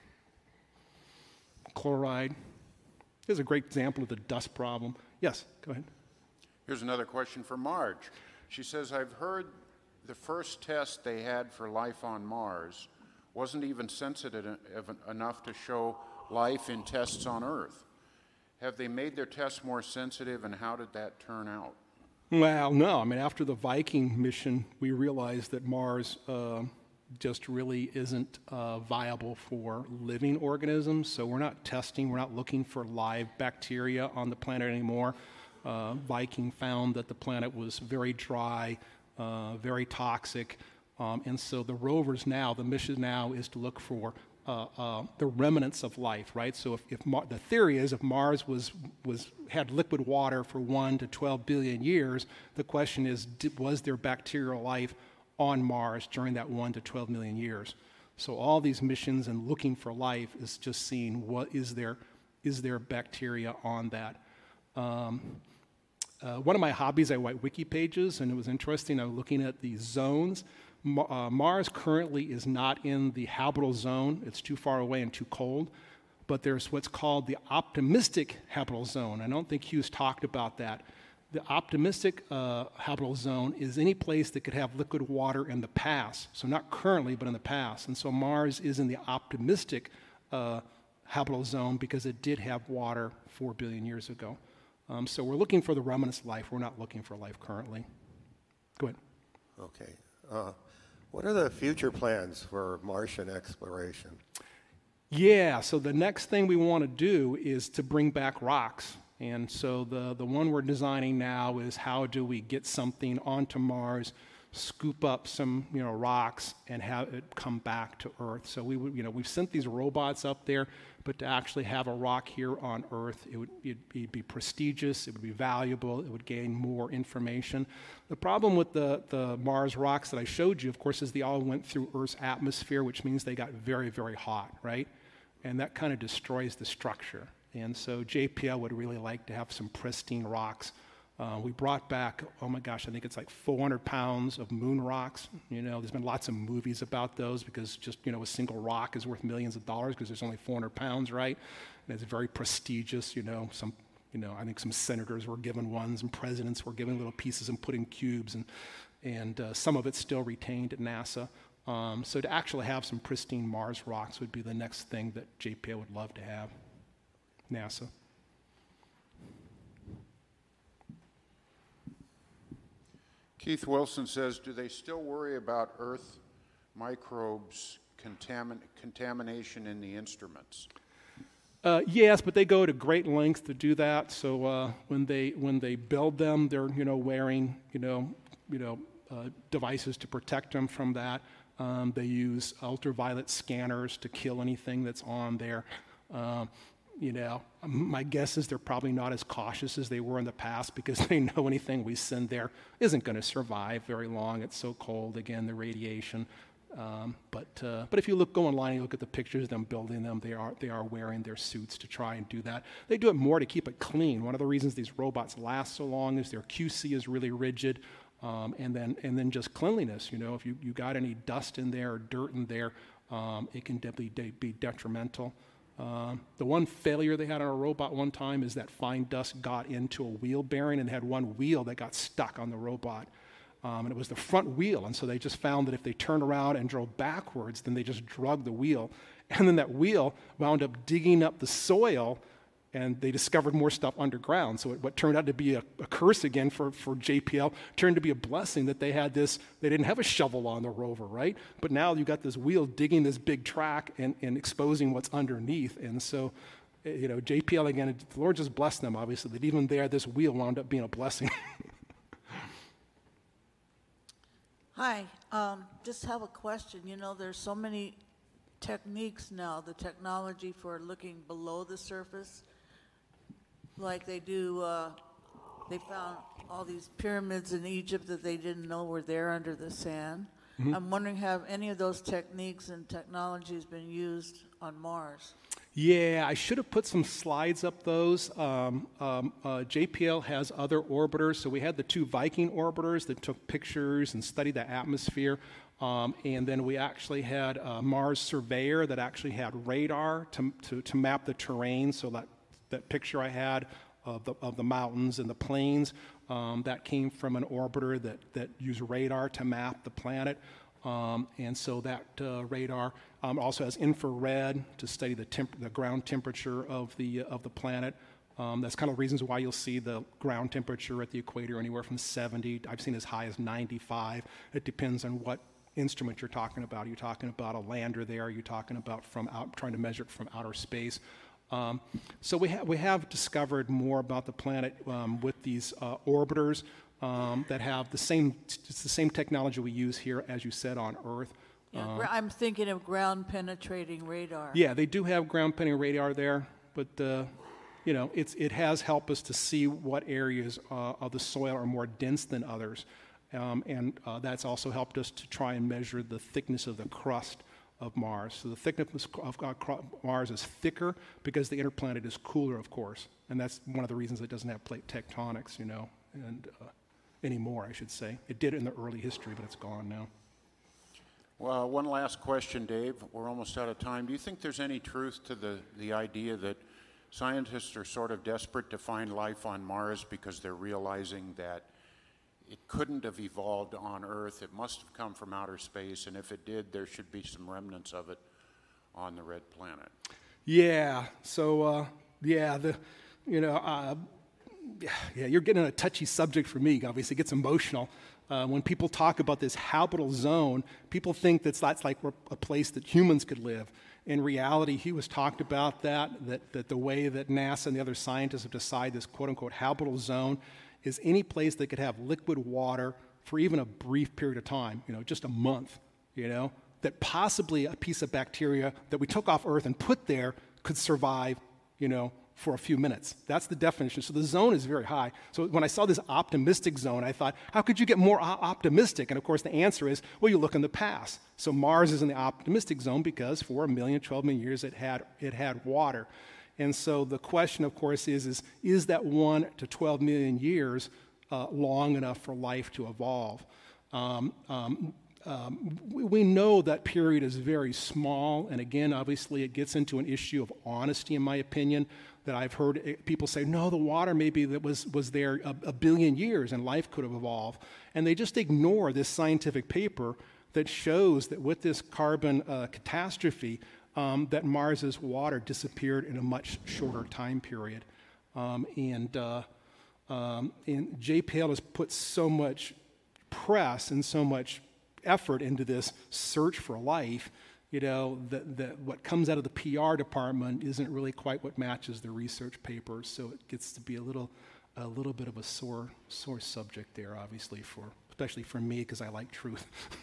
chloride. Here's a great example of the dust problem. Yes, go ahead. Here's another question for Marge. She says, I've heard the first test they had for life on Mars wasn't even sensitive enough to show life in tests on Earth. Have they made their tests more sensitive, and how did that turn out? Well, no. I mean, after the Viking mission, we realized that Mars uh, just really isn't uh, viable for living organisms. So we're not testing, we're not looking for live bacteria on the planet anymore. Uh, Viking found that the planet was very dry, uh, very toxic, um, and so the rovers now, the mission now is to look for uh, uh, the remnants of life, right? So if, if Mar- the theory is if Mars was was had liquid water for one to twelve billion years, the question is, did, was there bacterial life on Mars during that one to twelve million years? So all these missions and looking for life is just seeing what is there, is there bacteria on that. Um, Uh, one of my hobbies, I write wiki pages, and it was interesting. I was looking at the zones. Ma- uh, Mars currently is not in the habitable zone. It's too far away and too cold. But there's what's called the optimistic habitable zone. I don't think Hughes talked about that. the optimistic uh, habitable zone is any place that could have liquid water in the past. So not currently, but in the past. And so Mars is in the optimistic uh, habitable zone because it did have water four billion years ago. Um, so we're looking for the remnants of life. We're not looking for life currently. Go ahead. Okay. Uh, what are the future plans for Martian exploration? Yeah, so the next thing we want to do is to bring back rocks. And so the, the one we're designing now is how do we get something onto Mars, scoop up some you know rocks, and have it come back to Earth. So we would you know we've sent these robots up there, but to actually have a rock here on Earth, it would it'd, it'd be prestigious, it would be valuable, it would gain more information. The problem with the the Mars rocks that I showed you, of course, is they all went through Earth's atmosphere, which means they got very very hot, right? And that kind of destroys the structure. And so J P L would really like to have some pristine rocks. Uh, we brought back, oh my gosh, I think it's like four hundred pounds of moon rocks. You know, there's been lots of movies about those because just, you know, a single rock is worth millions of dollars because there's only four hundred pounds, right? And it's very prestigious, you know, some, you know, I think some senators were given ones and presidents were given little pieces and put in cubes, and, and uh, some of it's still retained at NASA. Um, so to actually have some pristine Mars rocks would be the next thing that J P L would love to have, NASA. Keith Wilson says, do they still worry about Earth microbes contamin contamination in the instruments? Uh, yes, but they go to great lengths to do that. So uh, when they when they build them, they're you know wearing you know you know uh, devices to protect them from that. Um, they use ultraviolet scanners to kill anything that's on there. Um, You know, my guess is they're probably not as cautious as they were in the past because they know anything we send there isn't going to survive very long. It's so cold, again, the radiation. Um, but uh, but if you look, go online and look at the pictures of them building them, they are they are wearing their suits to try and do that. They do it more to keep it clean. One of the reasons these robots last so long is their Q C is really rigid, um, and then and then just cleanliness. You know, if you, you got any dust in there or dirt in there, um, it can definitely de be detrimental. Um, the one failure they had on a robot one time is that fine dust got into a wheel bearing and had one wheel that got stuck on the robot. Um, and it was the front wheel, and so they just found that if they turned around and drove backwards, then they just drug the wheel. And then that wheel wound up digging up the soil, and they discovered more stuff underground. So it, what turned out to be a, a curse again for, for J P L turned to be a blessing that they had this, they didn't have a shovel on the rover, right? But now you got this wheel digging this big track and, and exposing what's underneath. And so, you know, J P L again, the Lord just blessed them, obviously, that even there, this wheel wound up being a blessing. Hi, um, just have a question. You know, there's so many techniques now, the technology for looking below the surface. Like they do, uh, they found all these pyramids in Egypt that they didn't know were there under the sand. Mm-hmm. I'm wondering, have any of those techniques and technologies been used on Mars? Yeah, I should have put some slides up those. Um, um, uh, J P L has other orbiters. So we had the two Viking orbiters that took pictures and studied the atmosphere. Um, and then we actually had a Mars Surveyor that actually had radar to, to, to map the terrain. So that that picture I had of the, of the mountains and the plains, um, that came from an orbiter that, that used radar to map the planet. Um, and so that uh, radar um, also has infrared to study the, temp the ground temperature of the, uh, of the planet. Um, that's kind of the reasons why you'll see the ground temperature at the equator anywhere from seventy, I've seen as high as ninety-five. It depends on what instrument you're talking about. Are you talking about a lander there? Are you talking about from out, trying to measure it from outer space? Um, so we, ha we have discovered more about the planet um, with these uh, orbiters um, that have the same, it's the same technology we use here, as you said, on Earth. Yeah, Uh, I'm thinking of ground penetrating radar. yeah, they do have ground penetrating radar there, but uh, you know, it's, it has helped us to see what areas uh, of the soil are more dense than others. Um, and uh, that's also helped us to try and measure the thickness of the crust of Mars. So the thickness of uh, Mars is thicker because the inner planet is cooler, of course. And that's one of the reasons it doesn't have plate tectonics, you know, and uh, anymore, I should say. It did in the early history, but it's gone now. Well, one last question, Dave. We're almost out of time. Do you think there's any truth to the, the idea that Scientists are sort of desperate to find life on Mars because they're realizing that it couldn't have evolved on Earth. It must have come from outer space, and if it did, there should be some remnants of it on the red planet. Yeah. So, uh, yeah, the, you know, uh, yeah, yeah, you're getting a touchy subject for me. Obviously, it gets emotional. Uh, when people talk about this habitable zone, people think that's, that's like a place that humans could live. In reality, he was talked about that, that, that the way that NASA and the other scientists have decided this quote-unquote habitable zone is any place that could have liquid water for even a brief period of time, you know, just a month, you know, that possibly a piece of bacteria that we took off Earth and put there could survive, you know, for a few minutes. That's the definition. So the zone is very high. So when I saw this optimistic zone, I thought, how could you get more o- optimistic? And of course, the answer is, well, you look in the past. So Mars is in the optimistic zone because for a million, twelve million years, it had, it had water. And so the question, of course, is, is, is that one to twelve million years uh, long enough for life to evolve? Um, um, um, we, we know that period is very small, and again, obviously, it gets into an issue of honesty, in my opinion, that I've heard people say, no, the water maybe that was, was there a, a billion years and life could have evolved. And they just ignore this scientific paper that shows that with this carbon uh, catastrophe, Um, that Mars's water disappeared in a much shorter time period. Um, and, uh, um, and J P L has put so much press and so much effort into this search for life, you know, that, that what comes out of the P R department isn't really quite what matches the research papers. So it gets to be a little, a little bit of a sore, sore subject there, obviously, for, especially for me, because I like truth.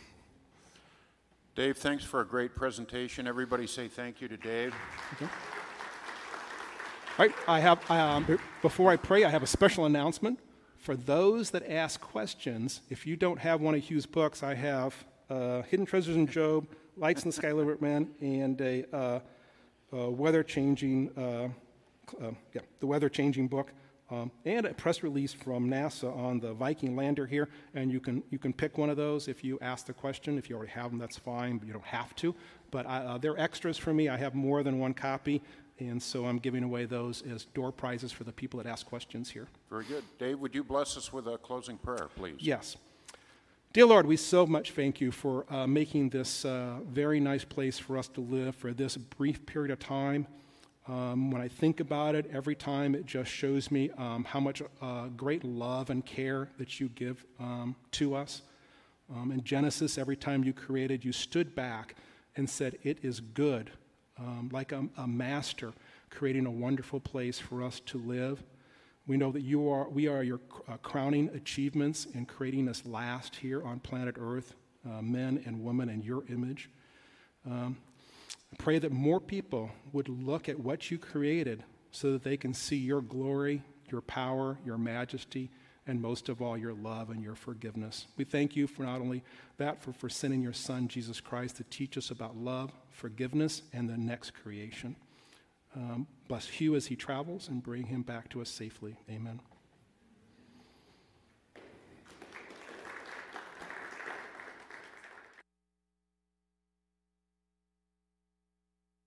Dave, thanks for a great presentation. Everybody say thank you to Dave. Okay. All right, I have, um, before I pray, I have a special announcement. For those that ask questions, if you don't have one of Hugh's books, I have uh, Hidden Treasures in Job, Lights in the Sky, Libertman, and a, uh, a weather-changing, uh, uh, yeah, the weather-changing book. Um, and a press release from NASA on the Viking lander here, and you can you can pick one of those if you ask the question. If you already have them, that's fine, but you don't have to. But I, uh, they're extras for me. I have more than one copy, and so I'm giving away those as door prizes for the people that ask questions here. Very good. Dave, would you bless us with a closing prayer, please? Yes. Dear Lord, we so much thank you for uh, making this uh, very nice place for us to live for this brief period of time. Um, when I think about it, every time it just shows me um, how much uh, great love and care that you give um, to us. Um, in Genesis, every time you created, you stood back and said, it is good, um, like a, a master creating a wonderful place for us to live. We know that you are, we are your uh, crowning achievements in creating us last here on planet Earth, uh, men and women in your image. Um, I pray that more people would look at what you created so that they can see your glory, your power, your majesty, and most of all, your love and your forgiveness. We thank you for not only that, for, for sending your Son, Jesus Christ, to teach us about love, forgiveness, and the next creation. Um, bless Hugh as he travels and bring him back to us safely. Amen.